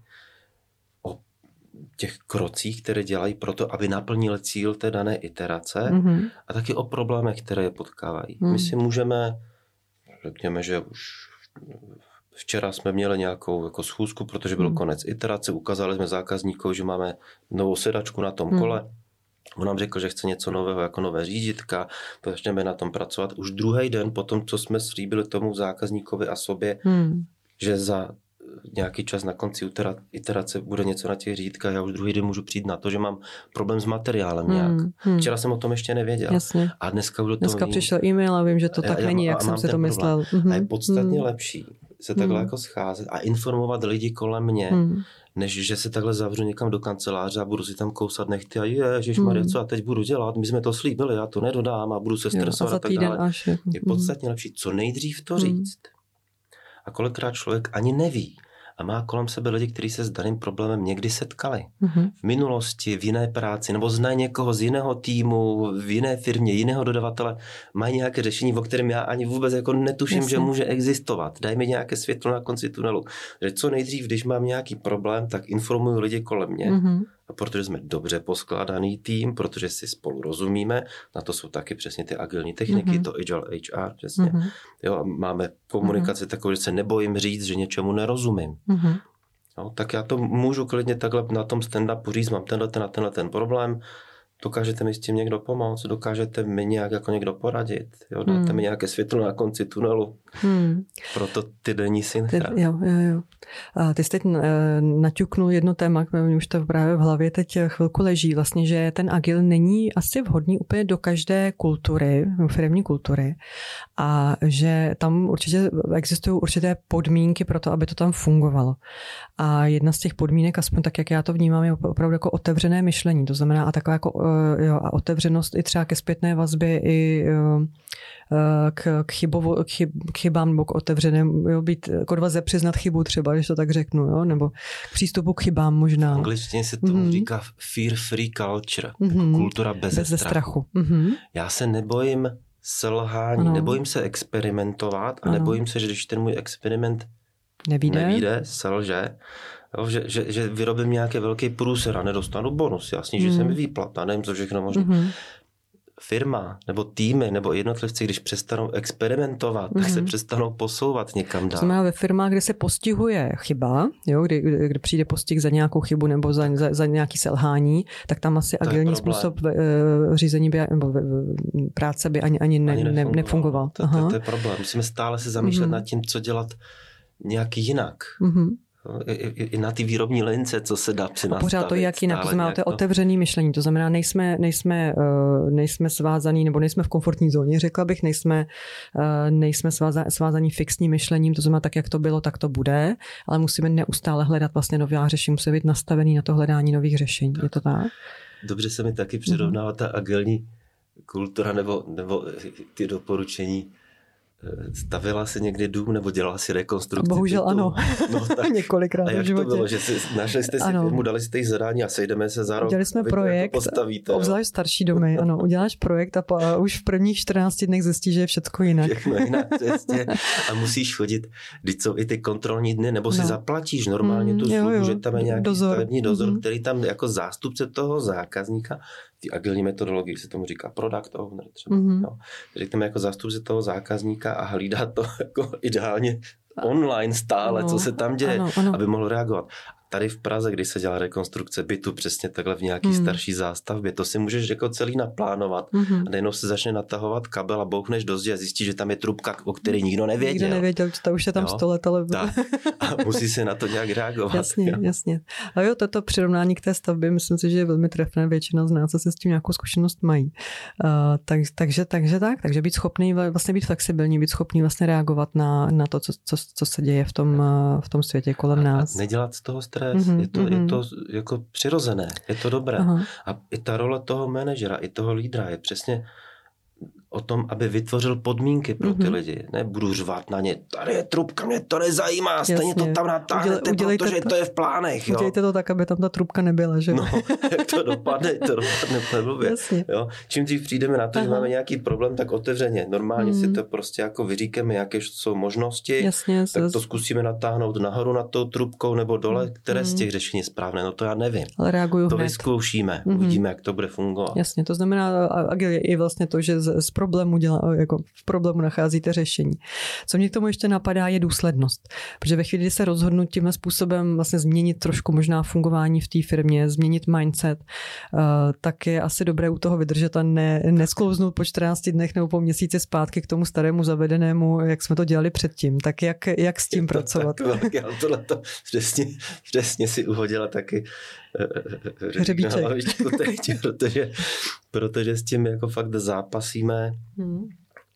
o těch krocích, které dělají proto, aby naplnili cíl té dané iterace mm-hmm. a taky o problémech, které je potkávají. Mm. My si můžeme řekněme, že už včera jsme měli nějakou jako schůzku, protože byl hmm. konec iterace, ukázali jsme zákazníkovi, že máme novou sedačku na tom hmm. kole. On nám řekl, že chce něco nového, jako nové řídítka, to začneme na tom pracovat. Už druhý den po tom, co jsme slíbili tomu zákazníkovi a sobě, hmm. že za nějaký čas na konci iterace bude něco na těch řídkách, já už druhý den můžu přijít na to, že mám problém s materiálem nějak. Hmm, hmm. Včera jsem o tom ještě nevěděl. Jasně. A dneska už do toho Dneska vím. přišel e-mail a vím, že to tak já, není, jak jsem si to myslel. Mm-hmm. A je podstatně mm. lepší se takhle mm. jako scházet a informovat lidi kolem mě, mm. než že se takhle zavřu někam do kanceláře a budu si tam kousat nechty a ježišmarja, mm. co já teď budu dělat, my jsme to slíbili, já to nedodám a budu se stresovat a, a tak dále. Až je. je podstatně lepší co nejdřív to říct. Mm. A kolikrát člověk ani neví a má kolem sebe lidi, kteří se s daným problémem někdy setkali. Mm-hmm. V minulosti, v jiné práci, nebo znají někoho z jiného týmu, v jiné firmě, jiného dodavatele, mají nějaké řešení, o kterém já ani vůbec jako netuším, Jasně. že může existovat. Daj mi nějaké světlo na konci tunelu. Že co nejdřív, když mám nějaký problém, tak informuju lidi kolem mě. Mm-hmm. A protože jsme dobře poskládaný tým, protože si spolu rozumíme, na to jsou taky přesně ty agilní techniky, mm-hmm. to Agile H R, přesně. Mm-hmm. Jo, máme komunikaci mm-hmm. takovou, že se nebojím říct, že něčemu nerozumím. Mm-hmm. Jo, tak já to můžu klidně takhle na tom stand-upu říct, mám tenhle ten a tenhle ten problém, dokážete mi s tím někdo pomoct, dokážete mi nějak jako někdo poradit, jo, dáte hmm. mi nějaké světlo na konci tunelu. Hmm. Proto ty denní synchra. Ty, jo, jo, jo. A ty jsi teď naťuknul jedno téma, mě už to právě v hlavě teď chvilku leží, vlastně, že ten agil není asi vhodný úplně do každé kultury, firemní kultury a že tam určitě existují určité podmínky pro to, aby to tam fungovalo. A jedna z těch podmínek, aspoň tak, jak já to vnímám, je opravdu jako otevřené myšlení, to znamená a taková jako jo, a otevřenost i třeba ke zpětné vazbě, i k, k, chybovo, k, chyb, k chybám nebo k otevřeném, jo, být odvaze přiznat chybu třeba, když to tak řeknu, jo, nebo k přístupu k chybám možná. V angličtině se tomu mm-hmm. říká fear-free culture, mm-hmm. kultura bez, bez strachu. strachu. Mm-hmm. Já se nebojím selhání, ano. nebojím se experimentovat a ano. nebojím se, že když ten můj experiment nevíde, nevíde selže, jo, že, že, že vyrobím nějaký velký průser a nedostanu bonus. Jasně, mm. že se mi výplata, nevím, co všechno možné. Mm-hmm. Firma nebo týmy nebo jednotlivci, když přestanou experimentovat, mm-hmm. tak se přestanou posouvat někam dál. Znamená ve firmách, kde se postihuje chyba, jo, kdy, kdy přijde postih za nějakou chybu nebo za, za, za nějaký selhání, tak tam asi to agilní způsob uh, řízení by, nebo uh, práce by ani, ani, ne, ani nefungoval. nefungoval. To, to, to je problém. Musíme stále se zamýšlet mm-hmm. nad tím, co dělat nějak jinak. Mm-hmm. I, i, i na ty výrobní lince, co se dá přinastavit. A pořád to jak jinak, to znamená, to je otevřený myšlení, to znamená, nejsme, nejsme, uh, nejsme svázaný, nebo nejsme v komfortní zóně, řekla bych, nejsme, uh, nejsme sváza, svázaný fixním myšlením, to znamená, tak jak to bylo, tak to bude, ale musíme neustále hledat vlastně nová řešení, musíme být nastavený na to hledání nových řešení, tak. Je to tak? Dobře se mi taky přirovnává ta agilní kultura, nebo, nebo ty doporučení. Stavila si někdy dům nebo dělala si rekonstrukci? Bohužel ano. No, tak, několikrát v životě. A jak to bylo, že si, našli jste si ano. firmu, dali jste jí zadání a sejdeme se za rok? Udělali jsme projekt, postavíte, obzvlášť starší domy, ano. Uděláš projekt a, po, a už v prvních čtrnácti dnech zjistíš, že je všechno jinak. Všechno jinak, přesně. A musíš chodit, když jsou i ty kontrolní dny, nebo si no. zaplatíš normálně tu službu, mm, že tam je nějaký dozor. stavební dozor, mm-hmm. který tam jako zástupce toho zákazníka, ty agilní metodologii se tomu říká product owner třeba, mm-hmm. no. Že tam jako zástupce toho zákazníka a hlídá to jako ideálně online stále, ano, co se tam děje, ano, ano. aby mohl reagovat. Tady v Praze, když se dělá rekonstrukce bytu přesně takhle v nějaký hmm. starší zástavbě, to si můžeš jako celý naplánovat hmm. a najednou se začne natahovat kabel a bouchneš do zdi a zjistíš, že tam je trubka, o které nikdo nevěděl. Nikdo nevěděl, že to už je tam sto let, ale... A musí se na to nějak reagovat. Jasně, jo. jasně. A jo, toto přirovnání k té stavbě, myslím si, že je velmi trefné, většina z nás se s tím nějakou zkušenost mají. Uh, tak, takže, takže tak, takže být schopný, vlastně být flexibilní, být schopný vlastně reagovat na, na to, co, co, co se děje v tom, v tom světě kolem nás. A nedělat z toho stres. Mm-hmm, je, to, mm-hmm. je to jako přirozené, je to dobré. Aha. A i ta role toho manažera, i toho lídra je přesně o tom, aby vytvořil podmínky pro ty mm-hmm. lidi. Nebudu řvát na ně, tady je trubka, mě to nezajímá, stejně Jasně. to tam natáhnete, Udělej, protože to, to je v plánech. Jo. Udělejte to tak, aby tam ta trubka nebyla, že? No, jak to dopadne, to dopadne blbě. Jo. Čím dřív přijdeme na to, Aha. že máme nějaký problém, tak otevřeně. Normálně mm. si to prostě jako vyříkáme, jaké jsou možnosti, Jasně, tak zas... to zkusíme natáhnout nahoru nad tou trubkou nebo dole, které mm. z těch řešení je správné. No to já nevím. Ale reaguju to hned. vyzkoušíme, mm. uvidíme, jak to bude fungovat. Jasně, to znamená, agil je i vlastně to, že z, z problému dělá, jako v problému nacházíte řešení. Co mě k tomu ještě napadá, je důslednost. Protože ve chvíli, kdy se rozhodnu tímhle způsobem vlastně změnit trošku možná fungování v té firmě, změnit mindset, uh, tak je asi dobré u toho vydržet a ne, nesklouznout po čtrnácti dnech nebo po měsíci zpátky k tomu starému zavedenému, jak jsme to dělali předtím. Tak jak, jak s tím pracovat? Tak, já tohleto přesně, přesně si uhodila taky hřebíček. teď, protože, protože s tím jako fakt zápasíme. Hmm.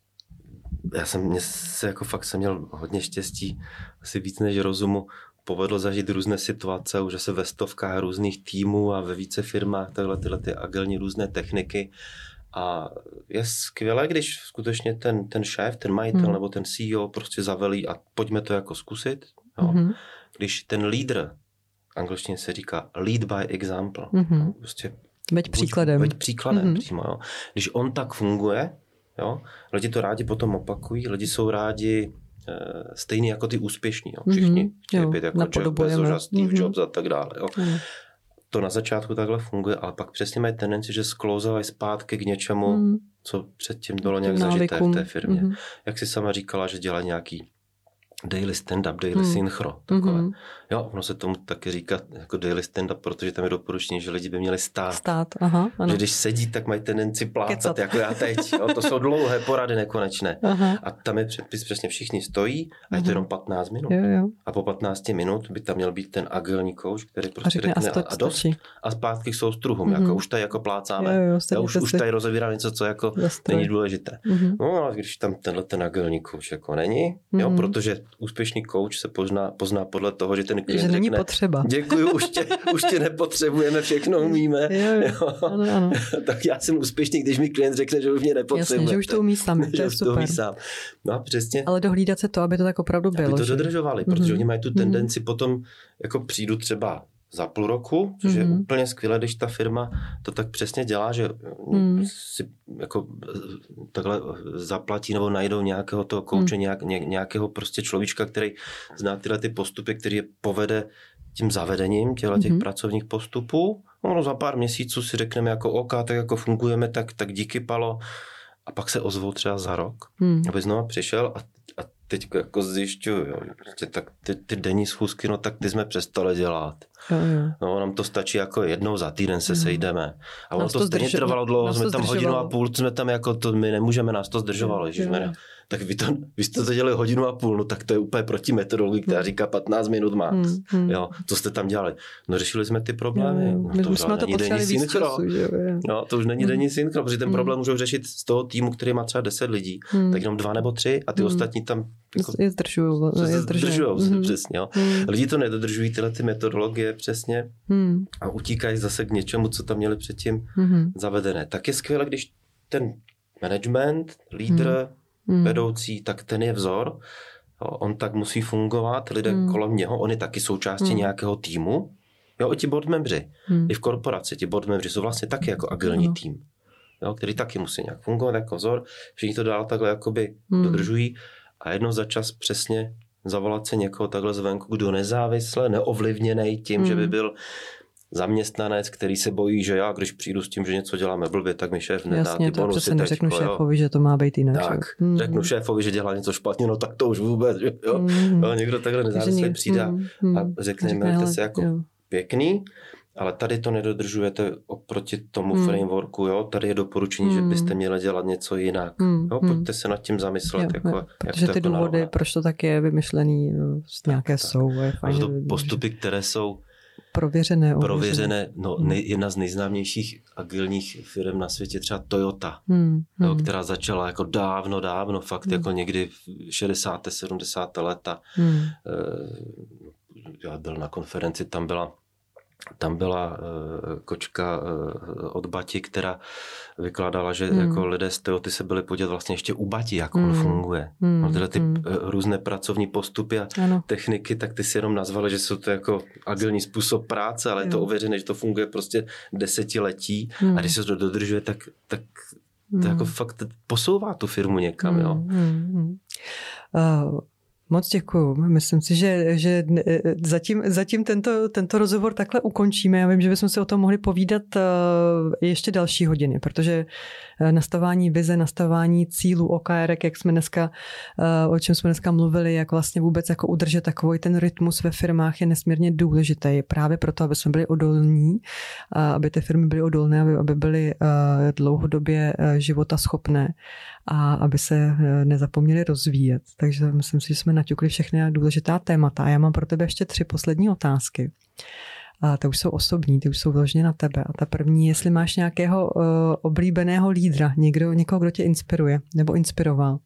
Já jsem mě se jako fakt jsem měl hodně štěstí, asi víc než rozumu, povedlo zažít různé situace, už se ve stovkách různých týmů a ve více firmách takhle tyhle ty agilní různé techniky. A je skvělé, když skutečně ten, ten šéf, ten majitel hmm. nebo ten C E O prostě zavelí a pojďme to jako zkusit. Jo. Hmm. Když ten lídr, angličtině se říká lead by example, hmm. prostě veď příkladem. Veď příkladem hmm. přímo, jo. Když on tak funguje, jo, lidi to rádi potom opakují, lidi jsou rádi e, stejný jako ty úspěšní, jo. Všichni mm-hmm. chtějí být jako Jeff Bezos, Steve mm-hmm. Jobs a tak dále. Jo. Mm. To na začátku takhle funguje, ale pak přesně mají tendenci, že sklouzávají zpátky k něčemu, mm. co předtím bylo nějak zažité v té firmě. Mm-hmm. Jak jsi sama říkala, že dělá nějaký daily stand-up, daily mm. synchro. Takové. Mm-hmm. Jo, ono se tomu taky říká jako daily stand-up, protože tam je doporučení, že lidi by měli stát. Stát, aha, ano. Že když sedí, tak mají tendenci plácat, Kecat. Jako já teď. Jo, to jsou dlouhé porady nekonečné. Aha. A tam je předpis, přesně všichni stojí a je to jenom patnáct minut. Jo, jo. A po patnácti minut by tam měl být ten agilní coach, který prostě řekne, řekne a, a dost. A zpátky k soustruhům, mm-hmm. jako už tady jako plácáme. Jo, jo, já už, už tady rozebírá něco, co jako není důležité. Mm-hmm. No, ale když tam tenhle ten agilní coach jako není, mm-hmm. jo, protože úspěšný coach se pozná, pozná podle toho, že ten klient že není řekne, potřeba. Děkuju, už tě, už tě nepotřebujeme, všechno umíme. Jo, jo. Jo. Ano, ano. Tak já jsem úspěšný, když mi klient řekne, že už mě nepotřebuje. Jasně, že už to umí sami, to je super. To umí sám. No a přesně. Ale dohlídat se to, aby to tak opravdu bylo. Aby to že? dodržovali, mm-hmm. protože oni mají tu tendenci mm-hmm. potom, jako přijdu třeba za půl roku, což mm-hmm. je úplně skvělé, když ta firma to tak přesně dělá, že mm. si jako takhle zaplatí nebo najdou nějakého toho kouče, mm. nějak, nějakého prostě človíčka, který zná tyhle ty postupy, který je povede tím zavedením těchto těch mm-hmm. pracovních postupů. No, za pár měsíců si řekneme jako OK, tak jako fungujeme, tak, tak díky Palo. A pak se ozvou třeba za rok, mm. aby znovu přišel a, a teď jako zjišťuju, jo, prostě tak ty, ty denní schůzky, no tak ty jsme přestali dělat. Jo, jo. No, nám to stačí jako jednou za týden se mm. sejdeme. A ono nás to, to stejně zdržo... trvalo dlouho, jsme tam hodinu a půl, jsme tam jako to, my nemůžeme, nás to zdržovalo, ježišmarja. Tak vy, to, vy jste to dělali hodinu a půl, no tak to je úplně proti metodologii, která říká patnáct minut max. Mm, mm. Jo, co jste tam dělali? No řešili jsme ty problémy. Jo, jo. No, to už jsme to potřebovali víc času. Že jo, jo. No, to už není mm. denní synchro, protože ten mm. problém můžou řešit z toho týmu, který má třeba deset lidí, mm. tak jenom dva nebo tři a ty mm. ostatní tam jako, je zdržujou. Je zdržujou mm. přesně. Jo. Mm. Lidi to nedodržují, tyhle ty metodologie přesně mm. a utíkají zase k něčemu, co tam měli předtím mm. zavedené. Tak je skvělé, když ten management, lídr, mm. vedoucí, tak ten je vzor, on tak musí fungovat, lidé mm. kolem něho, oni taky součástí mm. nějakého týmu. Jo, i ti board membři, mm. i v korporaci, ti board membři jsou vlastně taky jako agilní mm. tým, jo, který taky musí nějak fungovat jako vzor, všichni to dál takhle jakoby mm. dodržují a jednou za čas přesně zavolat se někoho takhle zvenku, kdo nezávisle, neovlivněnej tím, mm. že by byl zaměstnanec, který se bojí, že já, když přijdu s tím, že něco děláme blbě, tak mi šéf nedá Jasně, ty bonusy. Jasně, to neřeknu šéfovi, že to má být jinak. Tak, mm. řeknu šéfovi, že dělá něco špatně, no tak to už vůbec, jo. Mm. Jo, někdo takhle nezávisle přijde mm. a řekne, mějte se jako jo. pěkný, ale tady to nedodržujete oproti tomu mm. frameworku, jo. Tady je doporučení, mm. že byste měli dělat něco jinak. Mm. Jo, pojďte se nad tím zamyslet. Jo, jako, jo. Protože jak to ty jako důvody, narovnat. Proč to tak je vymyšlený, nějaké tak, jsou. Je fajn, to postupy, které jsou prověřené. Prověřené, no, nej, jedna z nejznámějších agilních firm na světě, třeba Toyota, hmm, jo, hmm. která začala jako dávno, dávno, fakt hmm. jako někdy v šedesátých sedmdesátých leta. Hmm. Já byl na konferenci, tam byla Tam byla uh, kočka uh, od Bati, která vykládala, že hmm. jako lidé z Toyoty se byli podívat vlastně ještě u Bati, jak hmm. on funguje. Hmm. No, tyhle ty hmm. uh, různé pracovní postupy a ano. techniky, tak ty si jenom nazvali, že jsou to jako agilní způsob práce, ale jo. je to ověřené, že to funguje prostě desetiletí hmm. a když se to dodržuje, tak, tak hmm. to jako fakt posouvá tu firmu někam. Hmm. Jo. Hmm. Uh. Moc děkuju. Myslím si, že, že zatím, zatím tento, tento rozhovor takhle ukončíme. Já vím, že bychom si o tom mohli povídat ještě další hodiny, protože nastavování vize, nastavování cílů O K R, jak jsme dneska, o čem jsme dneska mluvili, jak vlastně vůbec jako udržet takový ten rytmus ve firmách je nesmírně důležitý. Právě proto, aby jsme byli odolní, aby ty firmy byly odolné, aby, aby byly dlouhodobě životaschopné a aby se nezapomněli rozvíjet. Takže myslím si, že jsme naťukli všechny důležitá témata. A já mám pro tebe ještě tři poslední otázky. A ty už jsou osobní, ty už jsou vložně na tebe. A ta první, jestli máš nějakého uh, oblíbeného lídra, někdo, někoho, kdo tě inspiruje nebo inspiroval.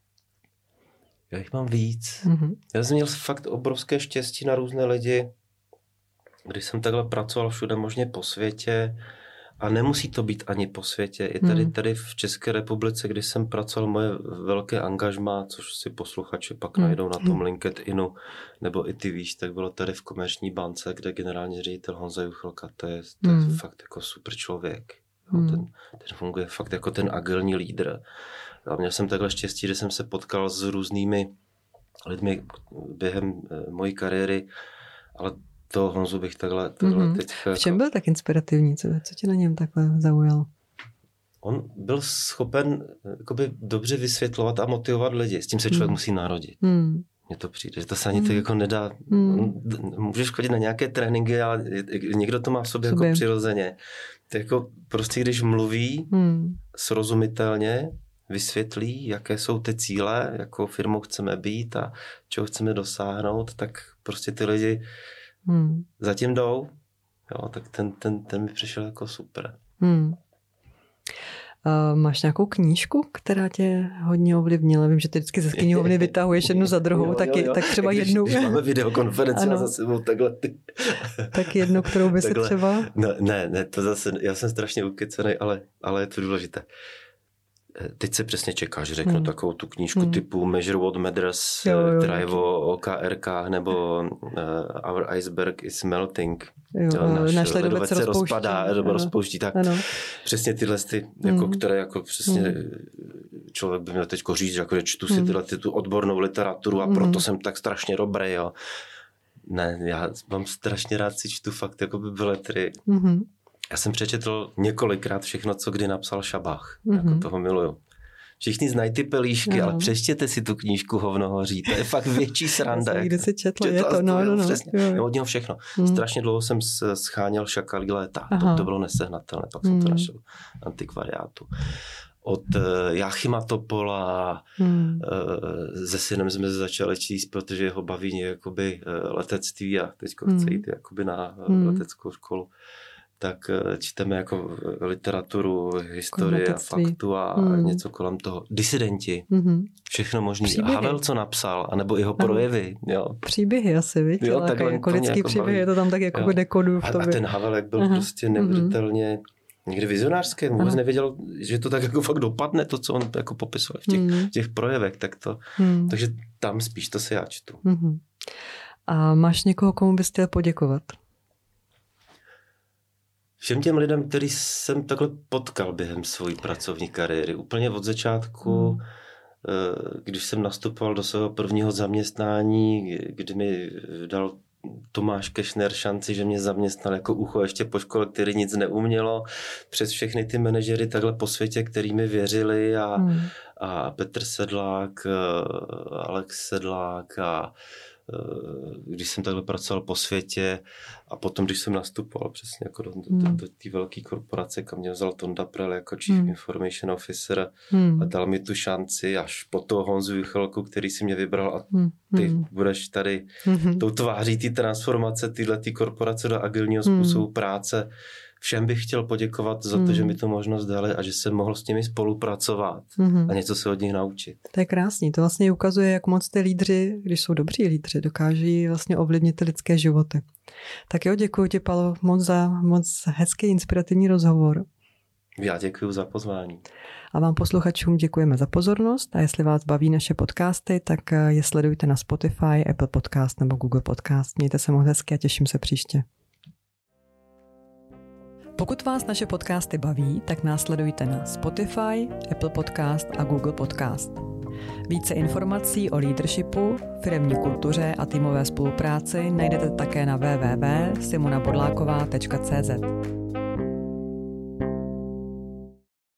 Já jich mám víc. Mm-hmm. Já jsem měl fakt obrovské štěstí na různé lidi, když jsem takhle pracoval všude možně po světě. A nemusí to být ani po světě. I tady, tady v České republice, když jsem pracoval moje velké angažmá, což si posluchači pak najdou na tom LinkedInu, nebo i ty víš, tak bylo tady v Komerční bance, kde generální ředitel Honza Juchelka, to je, to je mm. fakt jako super člověk. Mm. Ten, ten funguje fakt jako ten agilní lídr. A měl jsem takhle štěstí, že jsem se potkal s různými lidmi během mojí kariéry, ale to Honzu bych takhle, takhle mm-hmm. teď... V čem byl tak inspirativní? Co, co tě na něm takhle zaujalo? On byl schopen jakoby dobře vysvětlovat a motivovat lidi. S tím se člověk mm. musí narodit. Mm. Mně to přijde, že to se ani mm. tak jako nedá... Mm. Můžeš chodit na nějaké tréninky, ale někdo to má v sobě, sobě. jako přirozeně. To jako prostě, když mluví mm. srozumitelně, vysvětlí, jaké jsou ty cíle, jakou firmou chceme být a čeho chceme dosáhnout, tak prostě ty lidi Hmm. zatím jdou, jo, tak ten, ten, ten mi přišel jako super. Hmm. Uh, máš nějakou knížku, která tě hodně ovlivnila? Vím, že ty vždycky ze knihovny vytahuješ jednu za druhou, jo, tak, jo, jo. tak třeba když, jednu. Když máme videokonferenci a za sebou takhle ty... Tak jednu, kterou by si třeba... No, ne, ne, to zase, já jsem strašně ukecenej, ale, ale je to důležité. Teď se přesně čeká, že řeknu hmm. takovou tu knížku hmm. typu Measure What Matters, jo, jo, která je o O K R K, nebo uh, Our Iceberg is Melting. Jo, to náš, náš ledovec se rozpadá, nebo rozpouští, tak ano. Přesně tyhle, ty, jako, hmm. které jako přesně hmm. člověk by měl teď říct, jako, že čtu si hmm. tyhle ty, tu odbornou literaturu a hmm. proto jsem tak strašně dobrý. Jo. Ne, já mám strašně rád si čtu fakt jako by beletry. Hmm. Já jsem přečetl několikrát všechno, co kdy napsal Šabách. Mm-hmm. Jako toho miluju. Všichni znají ty pelíšky, no. ale přečtěte si tu knížku Hovno hoří. To je fakt větší sranda. Já jsem někde si četl, je to, no, no, no. Přesně. Jo, jo. Od něho všechno. Mm. Strašně dlouho jsem scháněl Šakalí léta. To, to bylo nesehnatelné, pak jsem mm. to našel antikvariátu. Od uh, Jáchyma Topola hmm. uh, se synem jsme začali číst, protože ho baví jakoby, uh, letectví a teďko hmm. chce jít jakoby na uh, hmm. leteckou školu. Tak čteme jako literaturu, historie, faktu a hmm. něco kolem toho. Disidenti, hmm. všechno možný. Příběhy. Havel, co napsal, anebo jeho projevy. Jo. Příběhy asi, víš? Jo, takhle, jako lidský jako příběhy, je to tam tak jako dekoduju v tobě. A ten Havel, jak byl Aha. prostě neuvěřitelně někdy vizionářský, vůbec Aha. nevěděl, že to tak jako fakt dopadne, to, co on jako popisoval v těch, hmm. v těch projevech. Tak to, hmm. takže tam spíš to se já čtu. Hmm. A máš někoho, komu bys chtěl poděkovat? Všem těm lidem, který jsem takhle potkal během své pracovní kariéry. Úplně od začátku, hmm. když jsem nastupoval do svého prvního zaměstnání, kdy mi dal Tomáš Kešner šanci, že mě zaměstnal jako ucho ještě po škole, který nic neumělo, přes všechny ty manažery takhle po světě, který mi věřili a, hmm. a Petr Sedlák, Alex Sedlák a když jsem takhle pracoval po světě a potom, když jsem nastupoval přesně jako do, do, do, do té velké korporace, kam mě vzal Tonda Prel jako Chief hmm. Information Officer hmm. a dal mi tu šanci až po toho Honzu Juchelku, který si mě vybral a ty hmm. budeš tady hmm. tou tváří té transformace téhletý korporace do agilního způsobu hmm. práce. Všem bych chtěl poděkovat za to, hmm. že mi tu možnost dali a že jsem mohl s nimi spolupracovat hmm. a něco se od nich naučit. To je krásný. To vlastně ukazuje, jak moc ty lídři, když jsou dobří lídři, dokáží vlastně ovlivnit ty lidské životy. Tak jo, děkuji ti, Palo, moc za moc hezký, inspirativní rozhovor. Já děkuji za pozvání. A vám posluchačům děkujeme za pozornost a jestli vás baví naše podcasty, tak je sledujte na Spotify, Apple Podcast nebo Google Podcast. Mějte se moc hezky a těším se příště. Pokud vás naše podcasty baví, tak nás sledujte na Spotify, Apple Podcast a Google Podcast. Více informací o leadershipu, firemní kultuře a týmové spolupráci najdete také na w w w tečka simona bodláková tečka c z.